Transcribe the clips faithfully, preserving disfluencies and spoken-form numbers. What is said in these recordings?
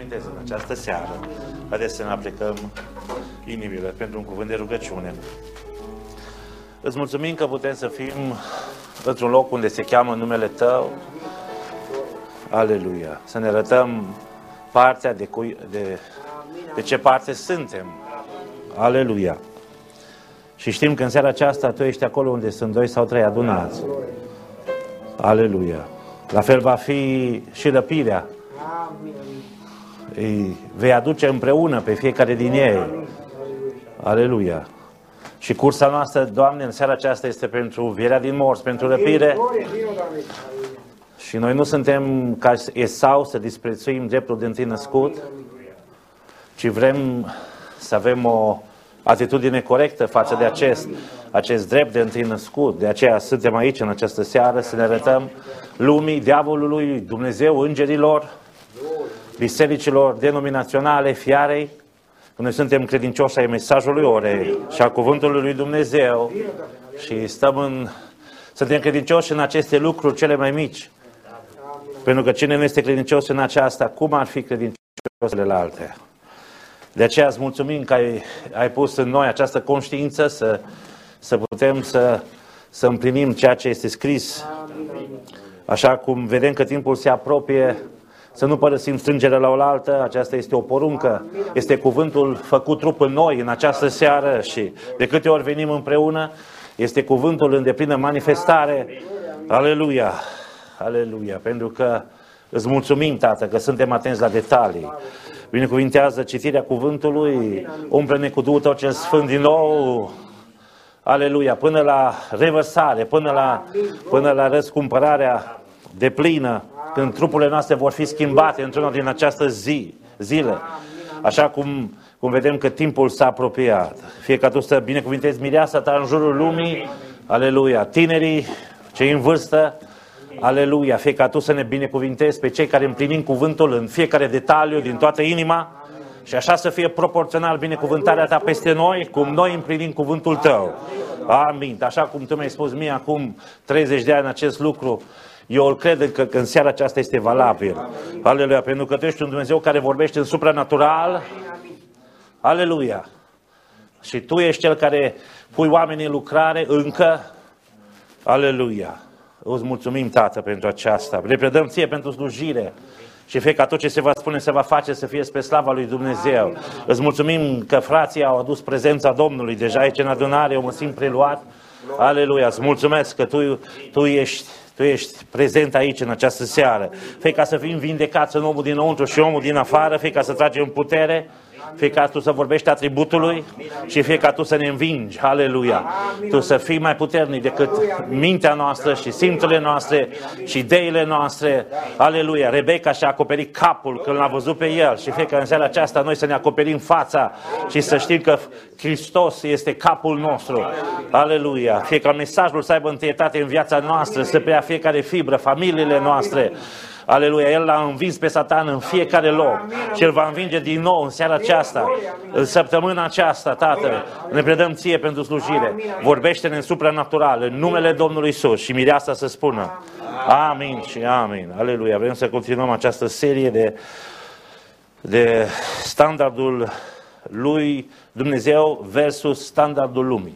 binecuvinteze în această seară. Haideți să ne aplicăm inimile pentru un cuvânt de rugăciune. Îți mulțumim că putem să fim într-un loc unde se cheamă numele Tău. Aleluia! Să ne arătăm partea de, cui, de, de ce parte suntem. Aleluia! Și știm că în seara aceasta Tu ești acolo unde sunt doi sau trei adunați. Aleluia! La fel va fi și răpirea. Îi vei aduce împreună pe fiecare din ei. Aleluia! Și cursa noastră, Doamne, în seara aceasta este pentru învierea din morți, pentru răpire. Și noi nu suntem ca Esau să disprețuim dreptul de întâi născut, ci vrem să avem o atitudine corectă față de acest, acest drept de întâi născut. De aceea suntem aici în această seară să ne arătăm lumii, diavolului, Dumnezeu, îngerilor, bisericilor denominaționale, fiarei, că noi suntem credincioși ai mesajului orei și a cuvântului lui Dumnezeu și stăm în, suntem credincioși în aceste lucruri cele mai mici. Pentru că cine nu este credincios în aceasta, cum ar fi credincios celelalte? De aceea îți mulțumim că ai, ai pus în noi această conștiință să, să putem să, să împlinim ceea ce este scris. Așa cum vedem că timpul se apropie, să nu părăsim strângerea la oaltă, aceasta este o poruncă, este cuvântul făcut trup în noi în această seară și de câte ori venim împreună, este cuvântul în deplină manifestare. Aleluia! Aleluia! Pentru că îți mulțumim, Tată, că suntem atenți la detalii. Binecuvintează citirea cuvântului, umple-ne cu Duhul Tău cel Sfânt din nou. Aleluia! Până la revărsare, până la, până la răscumpărarea deplină, când trupurile noastre vor fi schimbate într-una din această zi, zile. Așa cum, cum vedem că timpul s-a apropiat. Fie ca Tu să binecuvintezi mireasa Ta în jurul lumii. Aleluia! Tinerii, cei în vârstă. Aleluia! Fie ca Tu să ne binecuvintezi pe cei care împlinim cuvântul în fiecare detaliu, din toată inima. Și așa să fie proporțional binecuvântarea Ta peste noi, cum noi împlinim cuvântul Tău. Amin. Așa cum Tu mi-ai spus mie acum treizeci de ani acest lucru, eu îl cred că, că în seara aceasta este valabil. Aleluia! Pentru că Tu ești un Dumnezeu care vorbește în supranatural. Aleluia! Și Tu ești Cel care pui oamenii în lucrare încă. Aleluia! Îți mulțumim, Tată, pentru aceasta. Le predăm Ție pentru slujire. Și fie ca tot ce se va spune, se va face să fie spre slava lui Dumnezeu. Îți mulțumim că frații au adus prezența Domnului. Deja aici în adunare, eu mă simt preluat. Aleluia! Îți mulțumesc că Tu, tu ești Tu ești prezent aici în această seară. Fie ca să fim vindecați în omul dinăuntru și omul din afară, fie ca să tragem putere, fie ca Tu să vorbești atributului și fie ca Tu să ne învingi. Aleluia! Tu să fii mai puternic decât mintea noastră și simțurile noastre și ideile noastre. Aleluia! Rebecca și-a acoperit capul când l-a văzut pe el și fie ca în seara aceasta noi să ne acoperim fața și să știm că Hristos este capul nostru. Aleluia! Fie ca mesajul să aibă întâietate în viața noastră, să preia fiecare fibră, familiile noastre. Aleluia! El l-a învins pe Satan în fiecare loc și îl va învinge din nou în seara aceasta, în săptămâna aceasta, Tată. Ne predăm Ție pentru slujire. Vorbește-ne în supranatural, în numele Domnului Iisus și mireasa să spună amin și amin. Aleluia! Vrem să continuăm această serie de, de standardul lui Dumnezeu versus standardul lumii.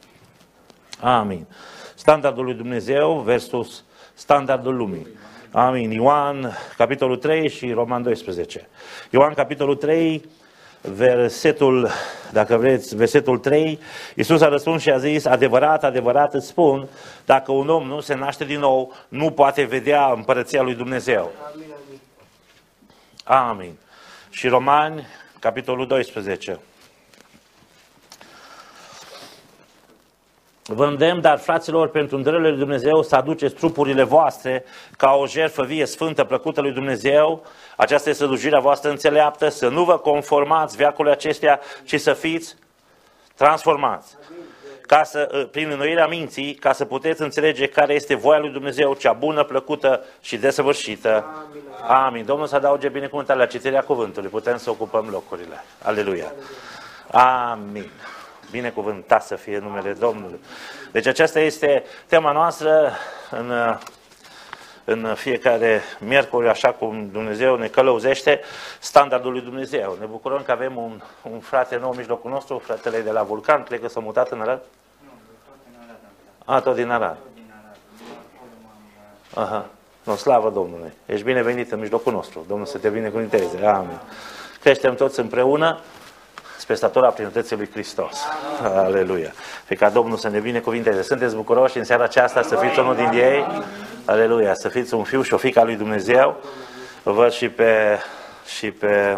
Amin. Standardul lui Dumnezeu versus standardul lumii. Amin. Ioan, capitolul trei și Roman doisprezece. Ioan, capitolul trei, versetul, dacă vreți, versetul trei, Iisus a răspuns și a zis, adevărat, adevărat îți spun, dacă un om nu se naște din nou, nu poate vedea împărăția lui Dumnezeu. Amin. Amin. Și Romani, capitolul doisprezece. Vă îndemn, dar fraților, pentru îndurările lui Dumnezeu să aduceți trupurile voastre ca o jertfă vie, sfântă, plăcută lui Dumnezeu. Aceasta este slujirea voastră înțeleaptă, să nu vă conformați veacului acesteia, ci să fiți transformați. Ca să, prin înnoirea minții, ca să puteți înțelege care este voia lui Dumnezeu, cea bună, plăcută și desăvârșită. Amin. Domnul să adauge binecuvântarea la citirea cuvântului. Putem să ocupăm locurile. Aleluia. Amin. Binecuvântat să fie numele Domnului. Deci aceasta este tema noastră în, în fiecare miercuri, așa cum Dumnezeu ne călăuzește, standardul lui Dumnezeu. Ne bucurăm că avem un, un frate nou în mijlocul nostru, fratele de la Vulcan, cred că s-a mutat în Arad? Nu, tot din Arad. A, tot din Arad. Aha. No, slavă Domnului. Ești binevenit în mijlocul nostru. Domnul să te binecuvânteze. Amin. Creștem toți împreună spre statura plinătății lui Hristos. Aleluia. Fie ca Domnul să ne binecuvânteze. Sunteți bucuroși în seara aceasta să fiți unul din ei? Aleluia. Să fiți un fiu și o fiică a lui Dumnezeu. Văd și pe, și pe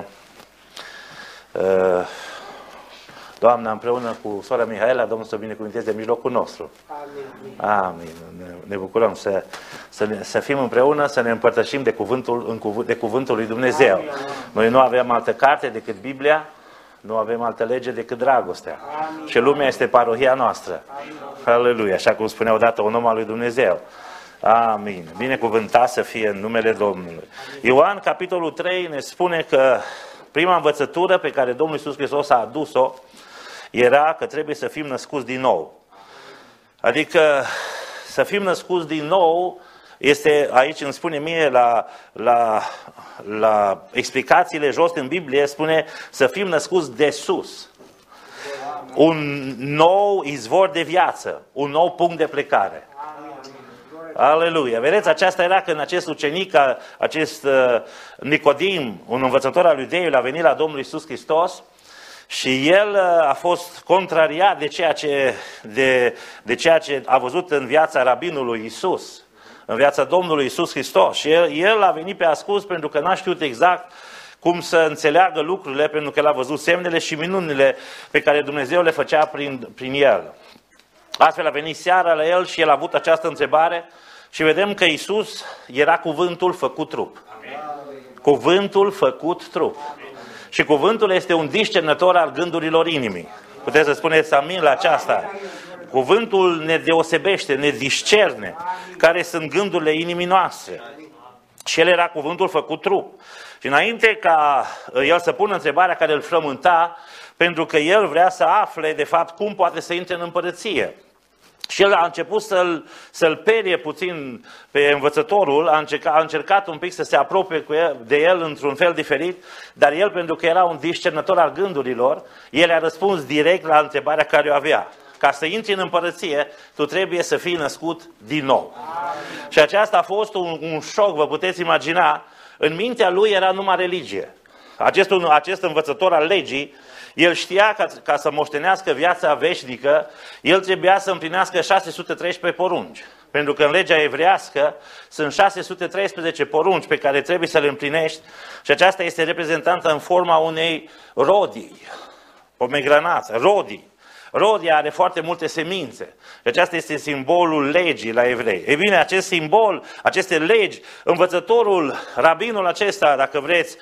uh, doamna împreună cu sora Mihaela. Domnul să binecuvânteze în mijlocul nostru. Amin. Ne, ne bucurăm să, să, ne, să fim împreună, să ne împărtășim de cuvântul, în cuv, de cuvântul lui Dumnezeu. Noi nu avem altă carte decât Biblia. Nu avem altă lege decât dragostea. Amin. Și lumea este parohia noastră. Amin. Aleluia. Așa cum spunea odată un om al lui Dumnezeu. Amin. Binecuvântat să fie în numele Domnului. Ioan, capitolul trei, ne spune că prima învățătură pe care Domnul Iisus Hristos a adus-o era că trebuie să fim născuți din nou. Adică să fim născuți din nou este, aici îmi spune mie la, la, la explicațiile jos în Biblie, spune să fim născuți de sus. Un nou izvor de viață, un nou punct de plecare. Aleluia! Vedeți, aceasta era când acest ucenic, acest uh, Nicodim, un învățător al lui Deiul, a venit la Domnul Iisus Hristos și el uh, a fost contrariat de ceea, ce, de, de ceea ce a văzut în viața rabinului Iisus, în viața Domnului Iisus Hristos. Și el, el a venit pe ascuns pentru că n-a știut exact cum să înțeleagă lucrurile, pentru că el a văzut semnele și minunile pe care Dumnezeu le făcea prin, prin el. Astfel a venit seara la el și el a avut această întrebare și vedem că Iisus era cuvântul făcut trup. Amin. Cuvântul făcut trup. Amin. Și cuvântul este un discernător al gândurilor inimii. Puteți să spuneți amin la aceasta. Cuvântul ne deosebește, ne discerne care sunt gândurile inimii noastre. Și el era cuvântul făcut trup. Și înainte ca el să pună întrebarea care îl frământa, pentru că el vrea să afle, de fapt, cum poate să intre în împărăție. Și el a început să-l, să-l perie puțin pe învățătorul, a încercat, a încercat un pic să se apropie cu el, de el într-un fel diferit, dar el, pentru că era un discernător al gândurilor, el a răspuns direct la întrebarea care o avea. Ca să intri în împărăție, tu trebuie să fii născut din nou. Amin. Și aceasta a fost un, un șoc, vă puteți imagina. În mintea lui era numai religie. Acest, acest învățător al legii, el știa că ca să moștenească viața veșnică, el trebuia să împlinească șase sute treisprezece porunci. Pentru că în legea evrească sunt șase sute treisprezece porunci pe care trebuie să le împlinești și aceasta este reprezentată în forma unei rodii, pomegranată, rodii. Rodia are foarte multe semințe. Și aceasta este simbolul legii la evrei. Ei bine, acest simbol, aceste legi, învățătorul, rabinul acesta, dacă vreți,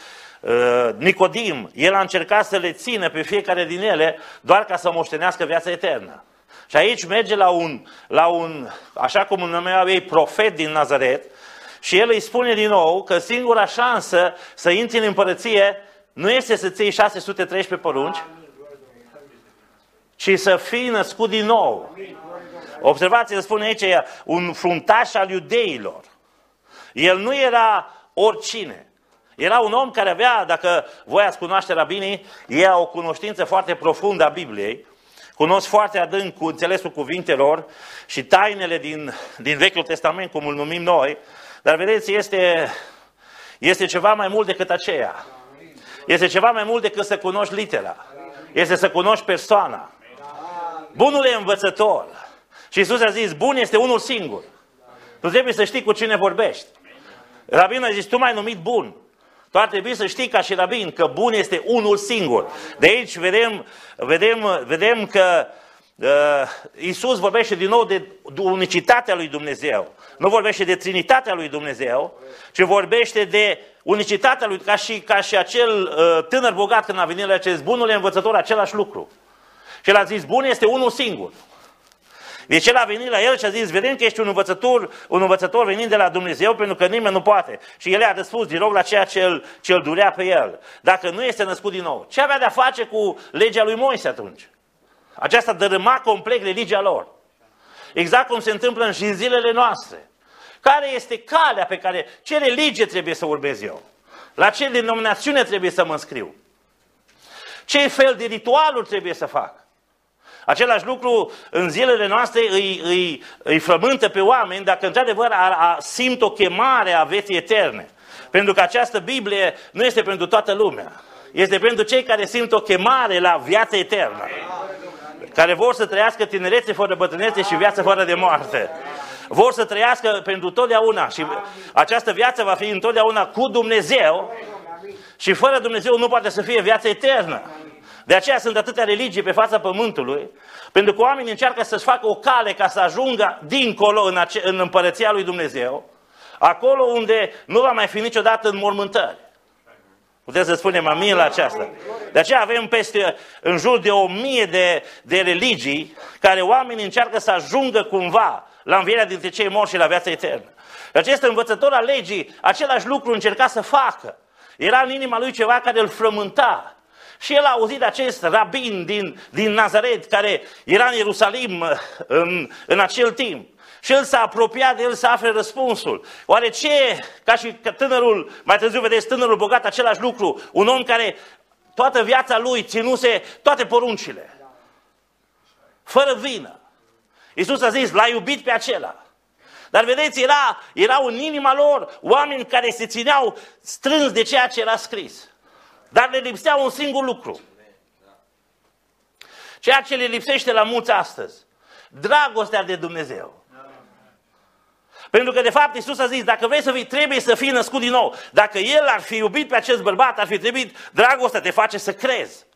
Nicodim, el a încercat să le țină pe fiecare din ele doar ca să moștenească viața eternă. Și aici merge la un, la un așa cum îl numeau ei, profet din Nazaret și el îi spune din nou că singura șansă să intri în împărăție nu este să ții șase sute treisprezece porunci, ci să fii născut din nou. Observați, el spune aici, un fruntaș al iudeilor. El nu era oricine. Era un om care avea, dacă voi ați cunoaște rabinii, ei au o cunoștință foarte profundă a Bibliei, cunosc foarte adânc cu înțelesul cuvintelor și tainele din, din Vechiul Testament, cum îl numim noi, dar vedeți, este, este ceva mai mult decât aceea. Este ceva mai mult decât să cunoști litera. Este să cunoști persoana. Bunul e învățător. Și Iisus a zis, bun este unul singur. Tu trebuie să știi cu cine vorbești. Rabinul a zis, tu m-ai numit bun. Tu ar trebui să știi ca și rabin că bun este unul singur. De aici vedem, vedem, vedem că uh, Iisus vorbește din nou de unicitatea lui Dumnezeu. Nu vorbește de Trinitatea lui Dumnezeu, ci vorbește de unicitatea lui, ca și, ca și acel uh, tânăr bogat când a venit la acest bunul învățător, același lucru. Și el a zis, bun este unul singur. Deci el a venit la el și a zis, vedem că ești un învățător, un învățător venind de la Dumnezeu, pentru că nimeni nu poate. Și el a răspuns din rog la ceea ce îl, ce îl durea pe el. Dacă nu este născut din nou. Ce avea de-a face cu legea lui Moise atunci? Aceasta dărâma complet religia lor. Exact cum se întâmplă și în zilele noastre. Care este calea pe care, ce religie trebuie să urmez eu? La ce denominațiune trebuie să mă înscriu? Ce fel de ritualuri trebuie să fac? Același lucru în zilele noastre îi, îi, îi frământă pe oameni dacă într-adevăr a, a simt o chemare a vieții eterne. Pentru că această Biblie nu este pentru toată lumea. Este pentru cei care simt o chemare la viața eternă. Care vor să trăiască tinerețe fără bătrânețe și viață fără de moarte. Vor să trăiască pentru totdeauna și această viață va fi întotdeauna cu Dumnezeu și fără Dumnezeu nu poate să fie viața eternă. De aceea sunt atâtea religii pe fața pământului, pentru că oamenii încearcă să-și facă o cale ca să ajungă dincolo în, ace- în împărăția lui Dumnezeu, acolo unde nu va mai fi niciodată înmormântări. Puteți să spunem amin la aceasta. De aceea avem peste, în jur de o mie de, de religii care oamenii încearcă să ajungă cumva la învierea dintre cei morți și la viața eternă. Acest învățător al legii, același lucru încerca să facă. Era în inima lui ceva care îl frământa. Și el a auzit de acest rabin din, din Nazaret, care era în Ierusalim în, în acel timp. Și el s-a apropiat de el să afle răspunsul. Oare ce, ca și tânărul, mai târziu vedeți, tânărul bogat, același lucru, un om care toată viața lui ținuse toate poruncile, fără vină. Iisus a zis, l-a iubit pe acela. Dar vedeți, era, erau în inima lor oameni care se țineau strâns de ceea ce era scris. Dar le lipsea un singur lucru. Ceea ce le lipsește la mulți astăzi. Dragostea de Dumnezeu. Pentru că de fapt Iisus a zis, dacă vrei să fii, trebuie să fii născut din nou. Dacă El ar fi iubit pe acest bărbat, ar fi trebuit, dragostea te face să crezi.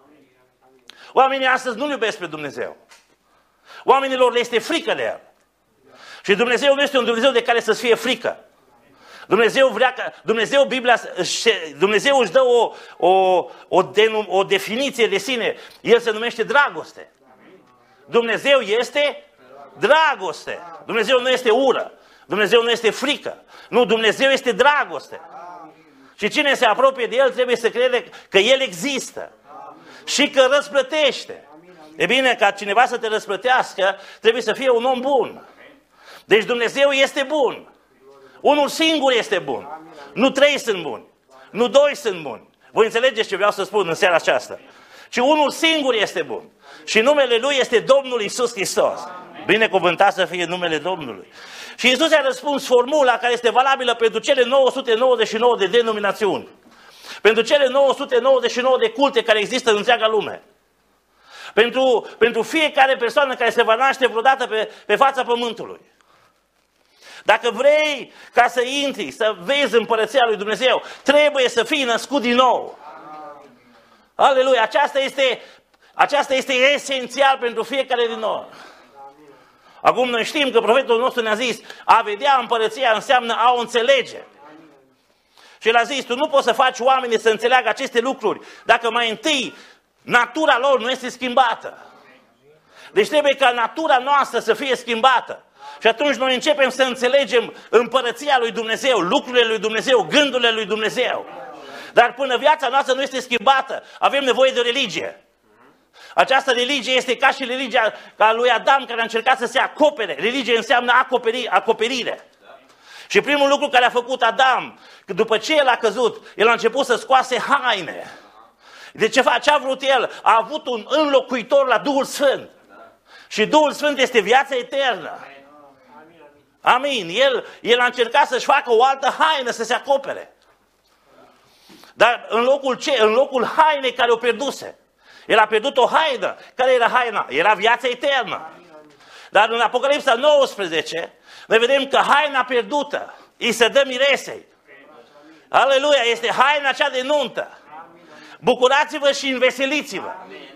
Oamenii astăzi nu iubesc pe Dumnezeu. Oamenilor le este frică de El. Și Dumnezeu nu este un Dumnezeu de care să-ți fie frică. Dumnezeu vrea că, Dumnezeu, Biblia, Dumnezeu își dă o, o, o, denum, o definiție de sine. El se numește dragoste. Dumnezeu este dragoste. Dumnezeu nu este ură. Dumnezeu nu este frică. Nu, Dumnezeu este dragoste. Și cine se apropie de El trebuie să crede că El există. Și că răsplătește. E bine, ca cineva să te răsplătească, trebuie să fie un om bun. Deci Dumnezeu este bun. Unul singur este bun. Nu trei sunt buni. Nu doi sunt buni. Voi înțelegeți ce vreau să spun în seara aceasta. Ci unul singur este bun. Și numele Lui este Domnul Iisus Hristos. Binecuvântat să fie numele Domnului. Și Iisus a răspuns formula care este valabilă pentru cele nouă sute nouăzeci și nouă de denominațiuni. Pentru cele nouă sute nouăzeci și nouă de culte care există în întreaga lume. Pentru, pentru fiecare persoană care se va naște vreodată pe, pe fața pământului. Dacă vrei ca să intri, să vezi împărăția lui Dumnezeu, trebuie să fii născut din nou. Aleluia! Aceasta este, aceasta este esențial pentru fiecare din noi. Acum noi știm că profetul nostru ne-a zis, a vedea împărăția înseamnă a o înțelege. Și el a zis, tu nu poți să faci oamenii să înțeleagă aceste lucruri dacă mai întâi natura lor nu este schimbată. Deci trebuie ca natura noastră să fie schimbată. Și atunci noi începem să înțelegem împărăția lui Dumnezeu, lucrurile lui Dumnezeu, gândurile lui Dumnezeu. Dar până viața noastră nu este schimbată, avem nevoie de o religie. Această religie este ca și religia ca lui Adam care a încercat să se acopere. Religie înseamnă acoperi, acoperire. Și primul lucru care a făcut Adam, că după ce el a căzut, el a început să scoase haine. De ce face? Ce a vrut el? A avut un înlocuitor la Duhul Sfânt. Și Duhul Sfânt este viața eternă. Amin. El, el a încercat să-și facă o altă haină să se acopere. Dar în locul ce? În locul hainei care o pierduse. El a pierdut o haină. Care era haina? Era viața eternă. Dar în Apocalipsa nouăsprezece, noi vedem că haina pierdută îi se dă miresei. Aleluia! Este haina cea de nuntă. Bucurați-vă și înveseliți-vă.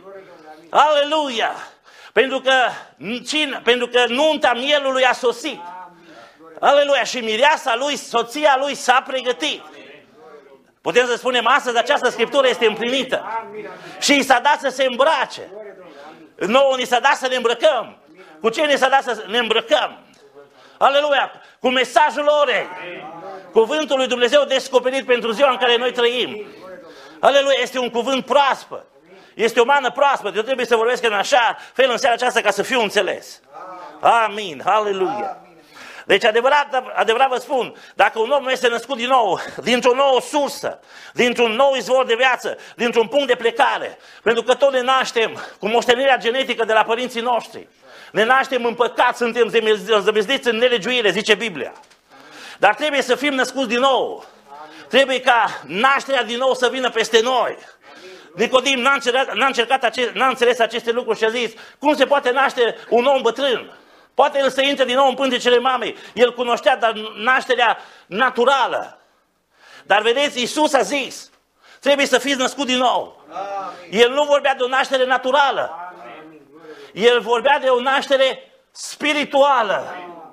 Aleluia! Pentru că, pentru că nunta mielului a sosit. Aleluia! Și mireasa lui, soția lui s-a pregătit. Putem să spunem astăzi, această scriptură este împlinită. Și i s-a dat să se îmbrace. Nouă ni s-a dat să ne îmbrăcăm. Cu ce ni s-a dat să ne îmbrăcăm? Aleluia! Cu mesajul orei. Cuvântul lui Dumnezeu descoperit pentru ziua în care noi trăim. Aleluia! Este un cuvânt proaspăt. Este o mană proaspătă. Eu trebuie să vorbesc în așa fel în seara aceasta ca să fiu înțeles. Amin. Aleluia! Deci adevărat, adevărat vă spun, dacă un om nu este născut din nou, dintr-o nouă sursă, dintr-un nou izvor de viață, dintr-un punct de plecare, pentru că tot ne naștem cu moștenirea genetică de la părinții noștri, ne naștem în păcat, suntem zămizliți în nelegiuire, zice Biblia. Dar trebuie să fim născuți din nou. Trebuie ca nașterea din nou să vină peste noi. Nicodim n-a încercat, n-a încercat ace- n-a înțeles aceste lucruri și a zis, cum se poate naște un om bătrân? Poate el să intre din nou în pântecele mamei. El cunoștea dar nașterea naturală. Dar vedeți, Iisus a zis, trebuie să fiți născut din nou. El nu vorbea de o naștere naturală. El vorbea de o naștere spirituală.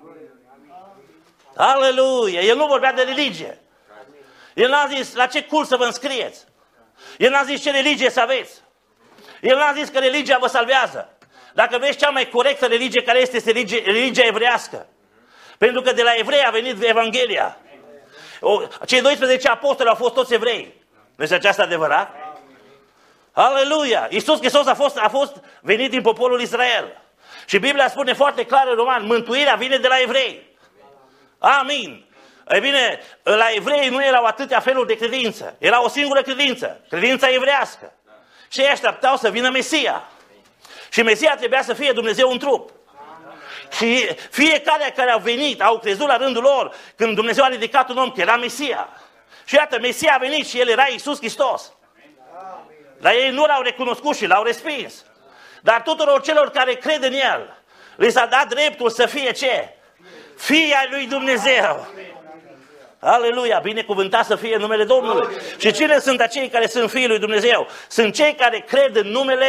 Aleluia! El nu vorbea de religie. El n-a zis la ce cult să vă înscrieți. El n-a zis ce religie să aveți. El n-a zis că religia vă salvează. Dacă vezi cea mai corectă religie care este, este religie, religia evreiască. Pentru că de la evrei a venit Evanghelia. O, cei doisprezece apostoli au fost toți evrei. Nu este aceasta adevărat? Aleluia! Iisus Hristos a fost, a fost venit din poporul Israel. Și Biblia spune foarte clar în Roman, mântuirea vine de la evrei. Amin. Ei bine, la evrei nu erau atâtea feluri de credință. Era o singură credință, credința evrească. Și ei așteptau să vină Mesia. Și Mesia trebuia să fie Dumnezeu în trup. Și fiecare care au venit, au crezut la rândul lor, când Dumnezeu a ridicat un om, că era Mesia. Și iată, Mesia a venit și el era Iisus Hristos. Dar ei nu l-au recunoscut și l-au respins. Dar tuturor celor care cred în el, li s-a dat dreptul să fie ce? Fii ai lui Dumnezeu. Aleluia, binecuvântat să fie numele Domnului. Și cine sunt acei care sunt fiii lui Dumnezeu? Sunt cei care cred în numele.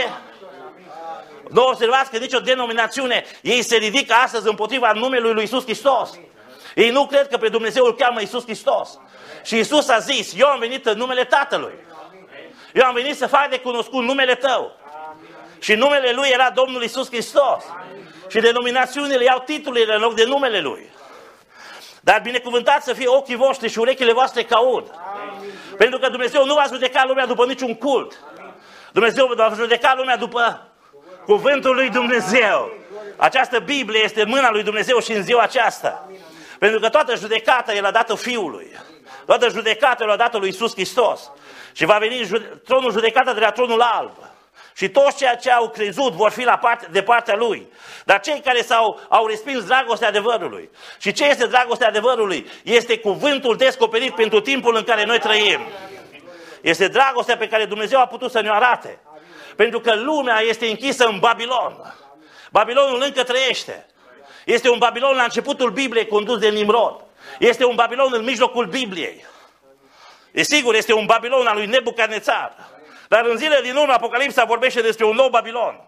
Nu observați că nicio denominațiune, ei se ridică astăzi împotriva numelui lui Iisus Hristos. Ei nu cred că pe Dumnezeu îl cheamă Iisus Hristos. Și Iisus a zis, eu am venit în numele Tatălui. Eu am venit să fac de cunoscut numele tău. Și numele lui era Domnul Iisus Hristos. Și denominațiunile iau titlurile în loc de numele lui. Dar binecuvântat să fie ochii voștri și urechile voastre că aud. Pentru că Dumnezeu nu va judeca lumea după niciun cult. Dumnezeu va judeca lumea după cuvântul lui Dumnezeu. Această Biblie este în mâna lui Dumnezeu și în ziua aceasta. Pentru că toată judecata el a dat-o Fiului. Toată judecata el a dat-o lui Iisus Hristos. Și va veni tronul judecată de la tronul alb. Și toți ceea ce au crezut vor fi la parte, de partea lui. Dar cei care s-au, au respins dragostea adevărului. Și ce este dragostea adevărului? Este cuvântul descoperit pentru timpul în care noi trăim. Este dragostea pe care Dumnezeu a putut să ne arate. Pentru că lumea este închisă în Babilon. Babilonul încă trăiește. Este un Babilon la începutul Bibliei condus de Nimrod. Este un Babilon în mijlocul Bibliei. E sigur, este un Babilon al lui Nebucadnețar. Dar în zilele din urmă Apocalipsa vorbește despre un nou Babilon.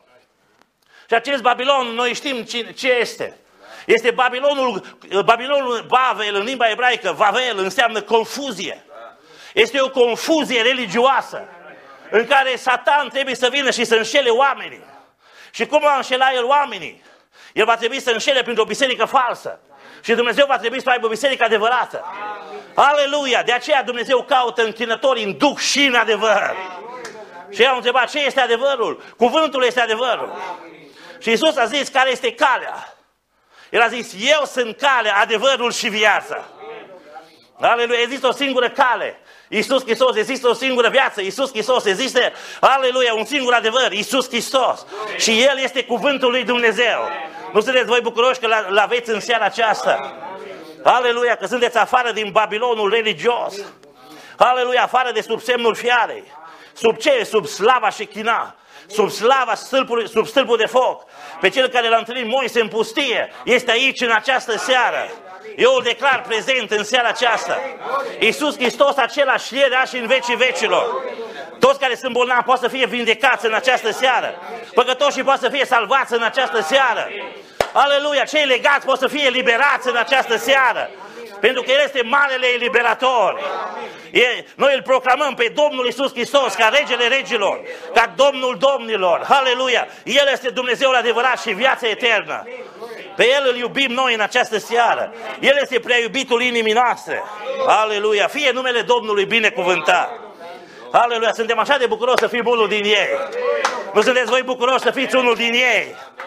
Și acest Babilon, noi știm ce este. Este Babilonul, Babilonul Bavel în limba ebraică. Vavel înseamnă confuzie. Este o confuzie religioasă în care Satan trebuie să vină și să înșele oamenii. Și cum va înșela el oamenii? El va trebui să înșele printr-o biserică falsă. Și Dumnezeu va trebui să aibă o biserică adevărată. Aleluia! De aceea Dumnezeu caută închinători în duh și în adevăr. Și ei au întrebat, ce este adevărul? Cuvântul este adevărul. Și Iisus a zis, care este calea? El a zis, eu sunt calea, adevărul și viața. Aleluia, există o singură cale. Iisus Hristos, există o singură viață. Iisus Hristos, există, aleluia, un singur adevăr. Iisus Hristos. Și El este cuvântul lui Dumnezeu. Nu sunteți voi bucuroși că l-aveți în seara aceasta? Aleluia, că sunteți afară din Babilonul religios. Aleluia, afară de sub semnul fiarei. Sub ce? Sub slava și china. Sub slava, stâlpul, sub stâlpul de foc. Pe cel care l-a întâlnit Moise în pustie. Este aici în această seară. Eu îl declar prezent în seara aceasta. Iisus Hristos același ieri, azi și în vecii vecilor. Toți care sunt bolnavi pot să fie vindecați în această seară. Păcătoșii pot să fie salvați în această seară. Aleluia! Cei legați pot să fie eliberați în această seară. Pentru că El este marele eliberator. E, noi îl proclamăm pe Domnul Iisus Hristos ca regele regilor, ca Domnul domnilor. Aleluia! El este Dumnezeul adevărat și viața eternă. Pe El îl iubim noi în această seară. El este prea iubitul inimii noastre. Aleluia! Fie numele Domnului binecuvântat. Aleluia! Suntem așa de bucuroși să fim unul din ei. Nu sunteți voi bucuroși să fiți unul din ei?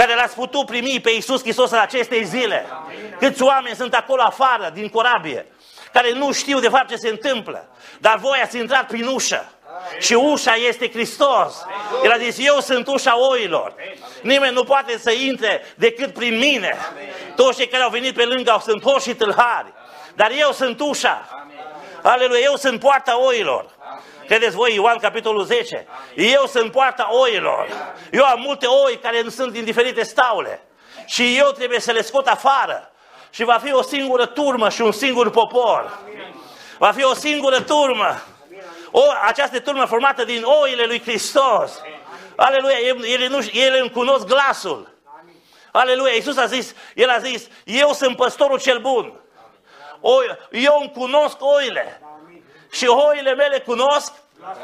care l-ați putut primi pe Iisus Hristos în aceste zile. Câți oameni sunt acolo afară, din corabie, care nu știu de fapt ce se întâmplă, dar voi ați intrat prin ușă. Și ușa este Hristos. El a zis, eu sunt ușa oilor. Nimeni nu poate să intre decât prin mine. Toți cei care au venit pe lângă sunt hoși și tâlhari. Dar eu sunt ușa. Aleluia, eu sunt poarta oilor. Credeți voi, Ioan capitolul zece? Eu sunt poarta oilor. Eu am multe oi care sunt din diferite staule. Și eu trebuie să le scot afară. Și va fi o singură turmă și un singur popor. Va fi o singură turmă. O, această turmă formată din oile lui Hristos. Aleluia, ele, nu, ele îmi cunosc glasul. Aleluia, Iisus a zis, El a zis, eu sunt păstorul cel bun. O, eu îmi cunosc oile. Și oile mele cunosc.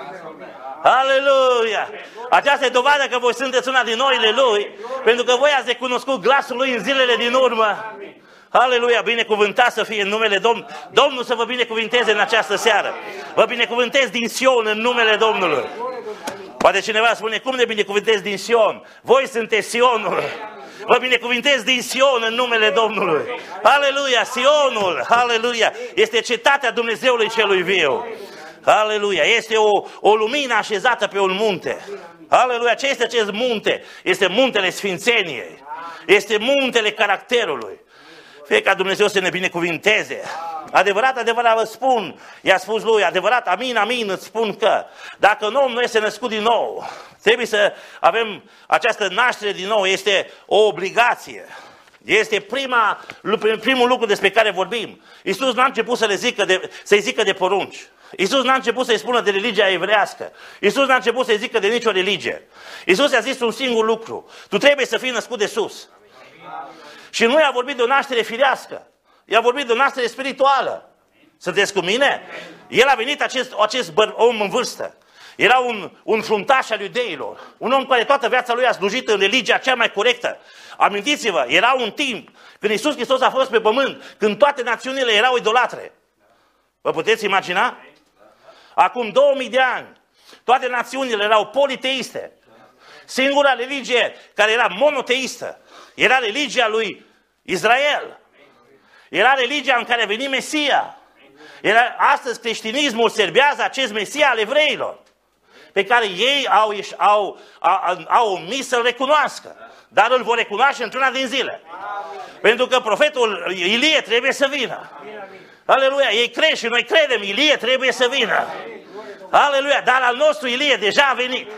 Aleluia! Aceasta e dovadă că voi sunteți una din oile Lui, pentru că voi ați recunoscut glasul Lui în zilele din urmă. Aleluia, binecuvântat să fie în numele Domnului. Domnul să vă binecuvinteze în această seară. Vă binecuvântez din Sion în numele Domnului. Poate cineva spune, cum ne binecuvântez din Sion? Voi sunteți Sionul. Vă binecuvintez din Sion în numele Domnului. Aleluia, Sionul, aleluia, este cetatea Dumnezeului celui viu. Aleluia, este o, o lumină așezată pe un munte. Aleluia, ce este acest munte? Este muntele Sfințeniei. Este muntele caracterului. Fie ca Dumnezeu să ne binecuvinteze. Adevărat, adevărat vă spun, i-a spus lui, adevărat, amin, amin, îți spun că dacă un om nu este născut din nou, trebuie să avem această naștere din nou, este o obligație. Este prima, primul lucru despre care vorbim. Iisus n-a început să le zică de, să-i zică de porunci. Iisus n-a început să-i spună de religia evrească. Iisus n-a început să-i zică de nicio religie. Iisus i-a zis un singur lucru. Tu trebuie să fii născut de sus. Și nu i-a vorbit de o naștere firească. I-a vorbit de o naștere spirituală. Sunteți cu mine? El a venit, acest, acest băr, om în vârstă. Era un, un fruntaș al iudeilor. Un om care toată viața lui a slujit în religia cea mai corectă. Amintiți-vă, era un timp când Iisus Hristos a fost pe pământ, când toate națiunile erau idolatre. Vă puteți imagina? Acum două mii de ani, toate națiunile erau politeiste. Singura religie care era monoteistă era religia lui Israel. Era religia în care a venit Mesia. Era, astăzi creștinismul serbează acest Mesia al evreilor, pe care ei au, au, au, au omis să-l recunoască. Dar îl vor recunoaște într-una din zile. Pentru că profetul Ilie trebuie să vină. Aleluia, ei cred și noi credem, Ilie trebuie să vină. Aleluia, dar al nostru Ilie deja a venit.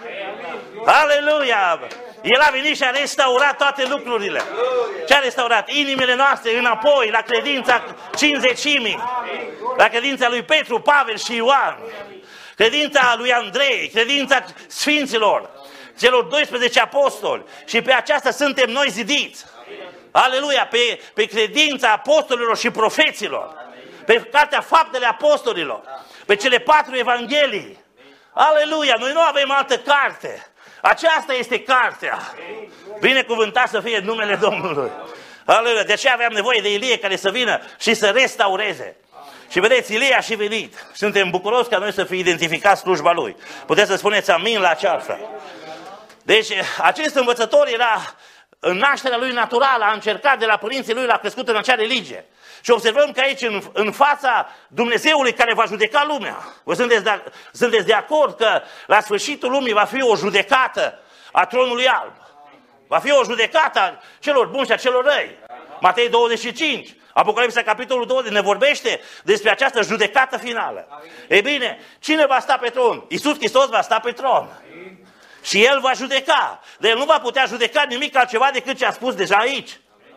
Aleluia! El a venit și a restaurat toate lucrurile. Ce a restaurat? Inimile noastre înapoi, la credința cincizecimii, la credința lui Petru, Pavel și Ioan, credința lui Andrei, credința Sfinților, celor doisprezece apostoli. Și pe aceasta suntem noi zidiți. Aleluia! Pe, pe credința apostolilor și profeților, pe cartea Faptele Apostolilor, pe cele patru evanghelii. Aleluia! Noi nu avem altă carte. Aceasta este cartea. Binecuvântat să fie numele Domnului. Aleluia! De aceea aveam nevoie de Ilie care să vină și să restaureze. Și vedeți, Ilie a și venit. Suntem bucuroși ca noi să fi identificat slujba lui. Puteți să spuneți amin la aceasta. Deci, acest învățător era în nașterea lui naturală, a încercat de la părinții lui, l-a crescut în acea religie. Și observăm că aici, în, în fața Dumnezeului care va judeca lumea, vă sunteți de, sunteți de acord că la sfârșitul lumii va fi o judecată a tronului alb? Va fi o judecată a celor buni și a celor răi. Matei douăzeci și cinci, Apocalipsa capitolul doi ne vorbește despre această judecată finală. Ei bine, cine va sta pe tron? Iisus Hristos va sta pe tron. Și El va judeca. Dar El nu va putea judeca nimic altceva decât ce a spus deja aici.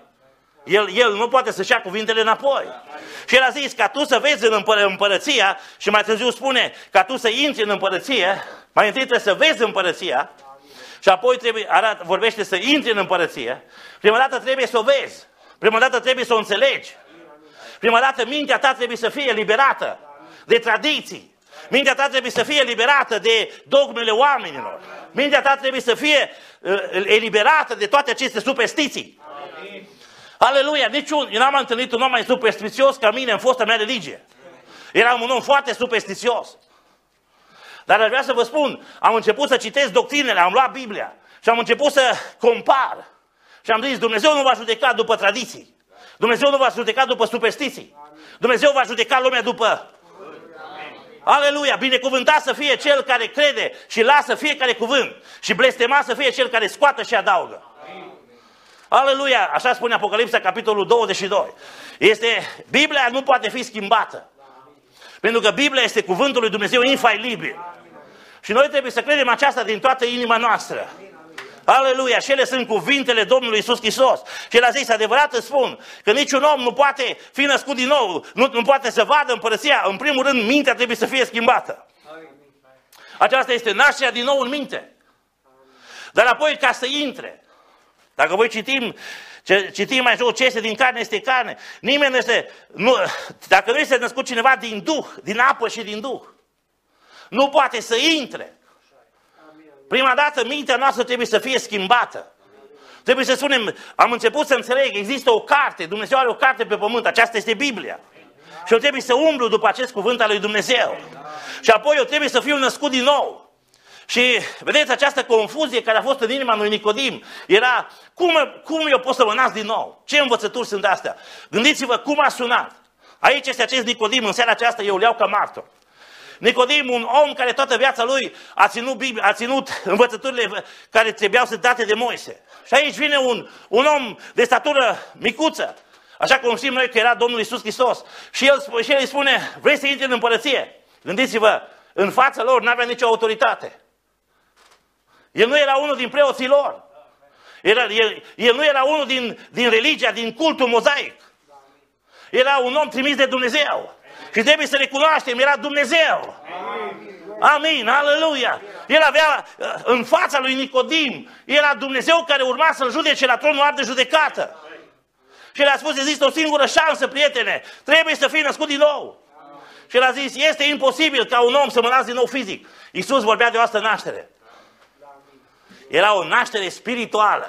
El, el nu poate să-și ia cuvintele înapoi. Și El a zis, ca tu să vezi în împăr- împărăția, și mai târziu spune, ca tu să intri în împărăție, mai întâi trebuie să vezi împărăția, și apoi trebuie, arată, vorbește să intri în împărăție. Prima dată trebuie să o vezi. Prima dată trebuie să o înțelegi. Prima dată mintea ta trebuie să fie liberată de tradiții. Mintea ta trebuie să fie eliberată de dogmele oamenilor. Mintea ta trebuie să fie uh, eliberată de toate aceste superstiții. Aleluia! Niciun, eu n-am întâlnit un om mai superstițios ca mine în fosta mea religie. Eram un om foarte superstițios. Dar aș vrea să vă spun, am început să citesc doctrinele, am luat Biblia și am început să compar. Și am zis, Dumnezeu nu va judeca după tradiții. Dumnezeu nu va judeca după superstiții. Dumnezeu va judeca lumea după... Aleluia! Binecuvântat să fie cel care crede și lasă fiecare cuvânt. Și blestemat să fie cel care scoată și adaugă. Aleluia! Așa spune Apocalipsa, capitolul douăzeci și doi. Este, Biblia nu poate fi schimbată. Pentru că Biblia este cuvântul lui Dumnezeu infailibil. Și noi trebuie să credem aceasta din toată inima noastră. Aleluia! Și ele sunt cuvintele Domnului Iisus Hristos. Și El a zis, adevărat îți spun, că niciun om nu poate fi născut din nou, nu, nu poate să vadă împărăția. În primul rând, mintea trebuie să fie schimbată. Aceasta este nașterea din nou în minte. Dar apoi, ca să intre, dacă voi citim, citim mai jos, ce este din carne este carne, nimeni nu este, nu, dacă nu este născut cineva din Duh, din apă și din Duh, nu poate să intre. Prima dată, mintea noastră trebuie să fie schimbată. Trebuie să spunem, am început să înțeleg, există o carte, Dumnezeu are o carte pe pământ, aceasta este Biblia. Și eu trebuie să umblu după acest cuvânt al lui Dumnezeu. Și apoi eu trebuie să fiu născut din nou. Și vedeți această confuzie care a fost în inima lui Nicodim. Era, cum, cum eu pot să mă nasc din nou? Ce învățături sunt astea? Gândiți-vă cum a sunat. Aici este acest Nicodim, în seara aceasta eu îl iau ca martor. Nicodim, un om care toată viața lui a ținut, Biblia, a ținut învățăturile care trebuiau să date de Moise. Și aici vine un, un om de statură micuță, așa cum știm noi că era Domnul Iisus Hristos. Și el, și el îi spune, vrei să intri în împărăție? Gândiți-vă, în fața lor n-avea nicio autoritate. El nu era unul din preoții lor. Era, el, el nu era unul din, din religia, din cultul mozaic. Era un om trimis de Dumnezeu. Și trebuie să recunoaștem, era Dumnezeu. Amin, aleluia. El avea în fața lui Nicodim, era Dumnezeu care urma să-l judece la tronul art de judecată. Și el a spus, există o singură șansă, prietene, trebuie să fii născut din nou. Și el a zis, este imposibil ca un om să mă nasc din nou fizic. Iisus vorbea de o altă naștere. Era o naștere spirituală.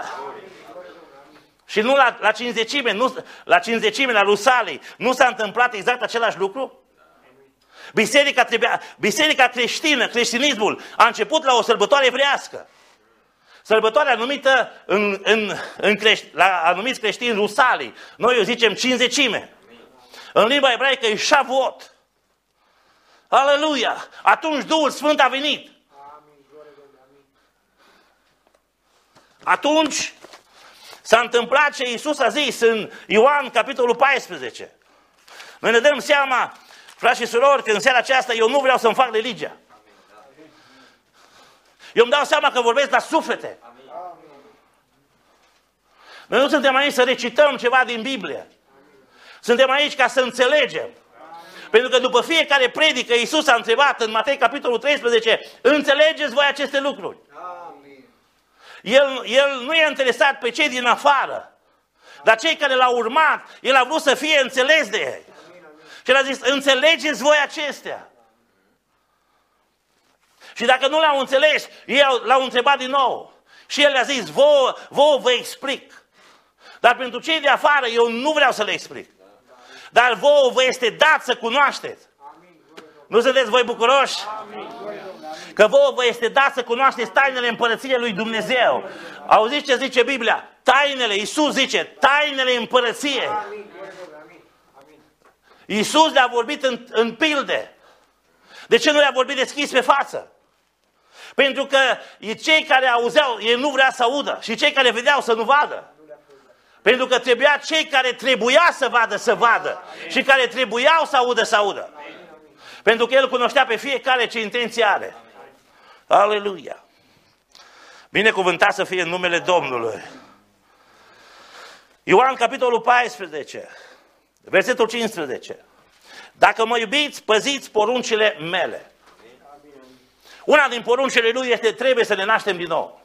Și nu la, la cinzecime, nu, la cinzecime, la Rusalei, nu s-a întâmplat exact același lucru? Biserica, trebuia, biserica creștină, creștinismul, a început la o sărbătoare evrească. Sărbătoarea numită în, în, în crești, la anumiți creștini Rusalei. Noi o zicem cinzecime. În limba ebraică e Shavuot. Aleluia! Atunci Duhul Sfânt a venit. Atunci s-a întâmplat ce Iisus a zis în Ioan, capitolul paisprezece. Noi ne dăm seama, frați și surori, că în seara aceasta eu nu vreau să-mi fac religia. Eu îmi dau seama că vorbesc la suflete. Noi nu suntem aici să recităm ceva din Biblie. Suntem aici ca să înțelegem. Pentru că după fiecare predică, Iisus a întrebat în Matei, capitolul treisprezece, înțelegeți voi aceste lucruri? El, el nu e interesat pe cei din afară, dar cei care l-au urmat, el a vrut să fie înțeles de ei. Și el a zis, înțelegeți voi acestea. Și dacă nu le-au înțeles, ei l-au întrebat din nou. Și el le-a zis, vouă, vouă vă explic. Dar pentru cei de afară, eu nu vreau să le explic. Dar vouă vă este dat să cunoașteți. Nu sunteți voi bucuroși? Că vouă vă este dat să cunoașteți tainele împărăției lui Dumnezeu. Auziți ce zice Biblia? Tainele, Iisus zice, tainele împărăției. Iisus le-a vorbit în, în pilde. De ce nu le-a vorbit deschis pe față? Pentru că cei care auzeau, ei nu vrea să audă. Și cei care vedeau să nu vadă. Pentru că trebuia cei care trebuia să vadă să vadă. Și care trebuiau să audă să audă. Pentru că El cunoștea pe fiecare ce intenție are. Aleluia! Binecuvântat să fie în numele Domnului. Ioan, capitolul paisprezece, versetul cincisprezece. Dacă mă iubiți, păziți poruncile mele. Una din poruncile Lui este trebuie să ne naștem din nou.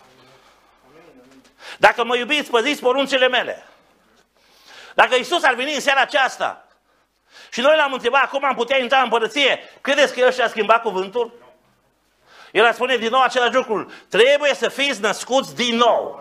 Dacă mă iubiți, păziți poruncile mele. Dacă Iisus ar veni în seara aceasta și noi l-am întrebat cum am putea intra în împărăție, credeți că El și-a schimbat cuvântul? El a spune din nou același lucru. Trebuie să fiți născuți din nou.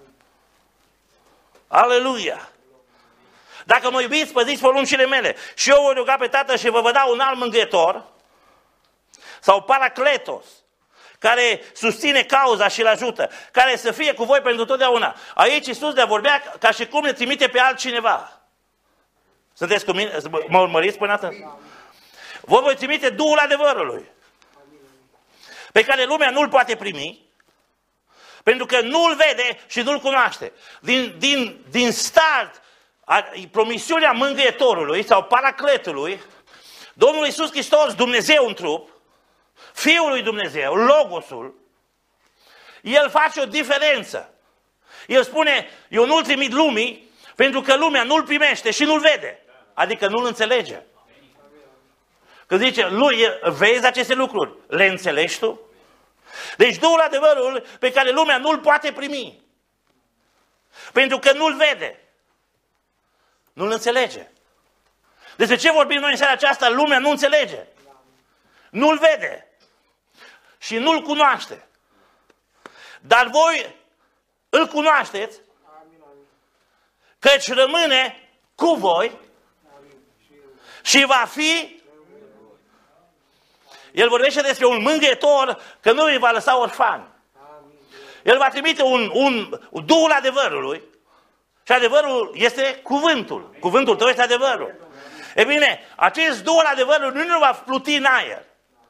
Aleluia! Dacă mă iubiți, păziți poruncile mele. Și eu voi ruga pe Tatăl și vă vă da un alt mângâietor, sau Paracletos, care susține cauza și îl ajută, care să fie cu voi pentru totdeauna. Aici Iisus le vorbea ca și cum ne trimite pe altcineva. Sunteți cu mine? Mă urmăriți până atât? Vă voi trimite Duhul adevărului, pe care lumea nu-l poate primi, pentru că nu-l vede și nu-l cunoaște. Din, din, din start, promisiunea mângâietorului sau paracletului, Domnul Iisus Hristos, Dumnezeu în trup, Fiul lui Dumnezeu, Logosul, El face o diferență. El spune, eu nu-l trimit lumii, pentru că lumea nu-l primește și nu-l vede. Adică nu-l înțelege. Când zice, vezi aceste lucruri, le înțelegi tu? Deci Duhul adevărul pe care lumea nu-l poate primi. Pentru că nu-l vede. Nu-l înțelege. Despre ce vorbim noi în seara aceasta, lumea nu înțelege. Nu-l vede. Și nu-l cunoaște. Dar voi îl cunoașteți, căci rămâne cu voi și va fi. El vorbește despre un mângâietor, că nu îi va lăsa orfani. El va trimite un, un, un Duhul adevărului și adevărul este cuvântul. Cuvântul tău este adevărul. E bine, acest Duh al adevărului nu va pluti în aer.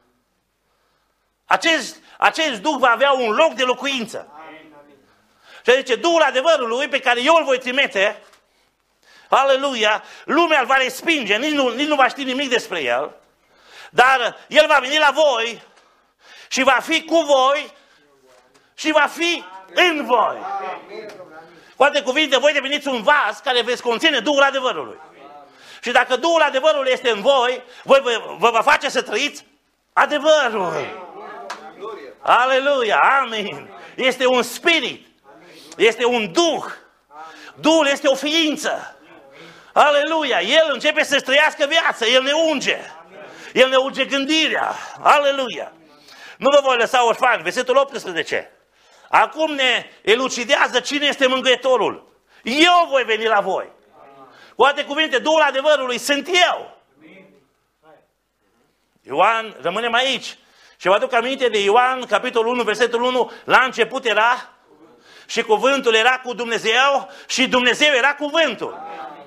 Acest, acest Duh va avea un loc de locuință. Și zice, Duhul adevărului pe care eu îl voi trimite, aleluia, lumea îl va respinge, nici nu, nici nu va ști nimic despre el, dar el va veni la voi și va fi cu voi și va fi în voi. Cu alte cuvinte, voi deveniți un vas care veți conține Duhul adevărului. Și dacă Duhul adevărului este în voi, voi vă, vă va face să trăiți adevărul. Aleluia, amin. Este un spirit, este un duh. Duhul este o ființă. Aleluia, El începe să-și trăiască viața, El ne unge. El ne unge gândirea. Aleluia. Nu vă voi lăsa orfani. Versetul optsprezece. Acum ne elucidează cine este mângâietorul. Eu voi veni la voi. Cu alte cuvinte, Duhul adevărului sunt eu. Ioan, rămânem aici. Și vă aduc aminte de Ioan, capitolul unu, versetul unu. La început era și cuvântul era cu Dumnezeu și Dumnezeu era cuvântul.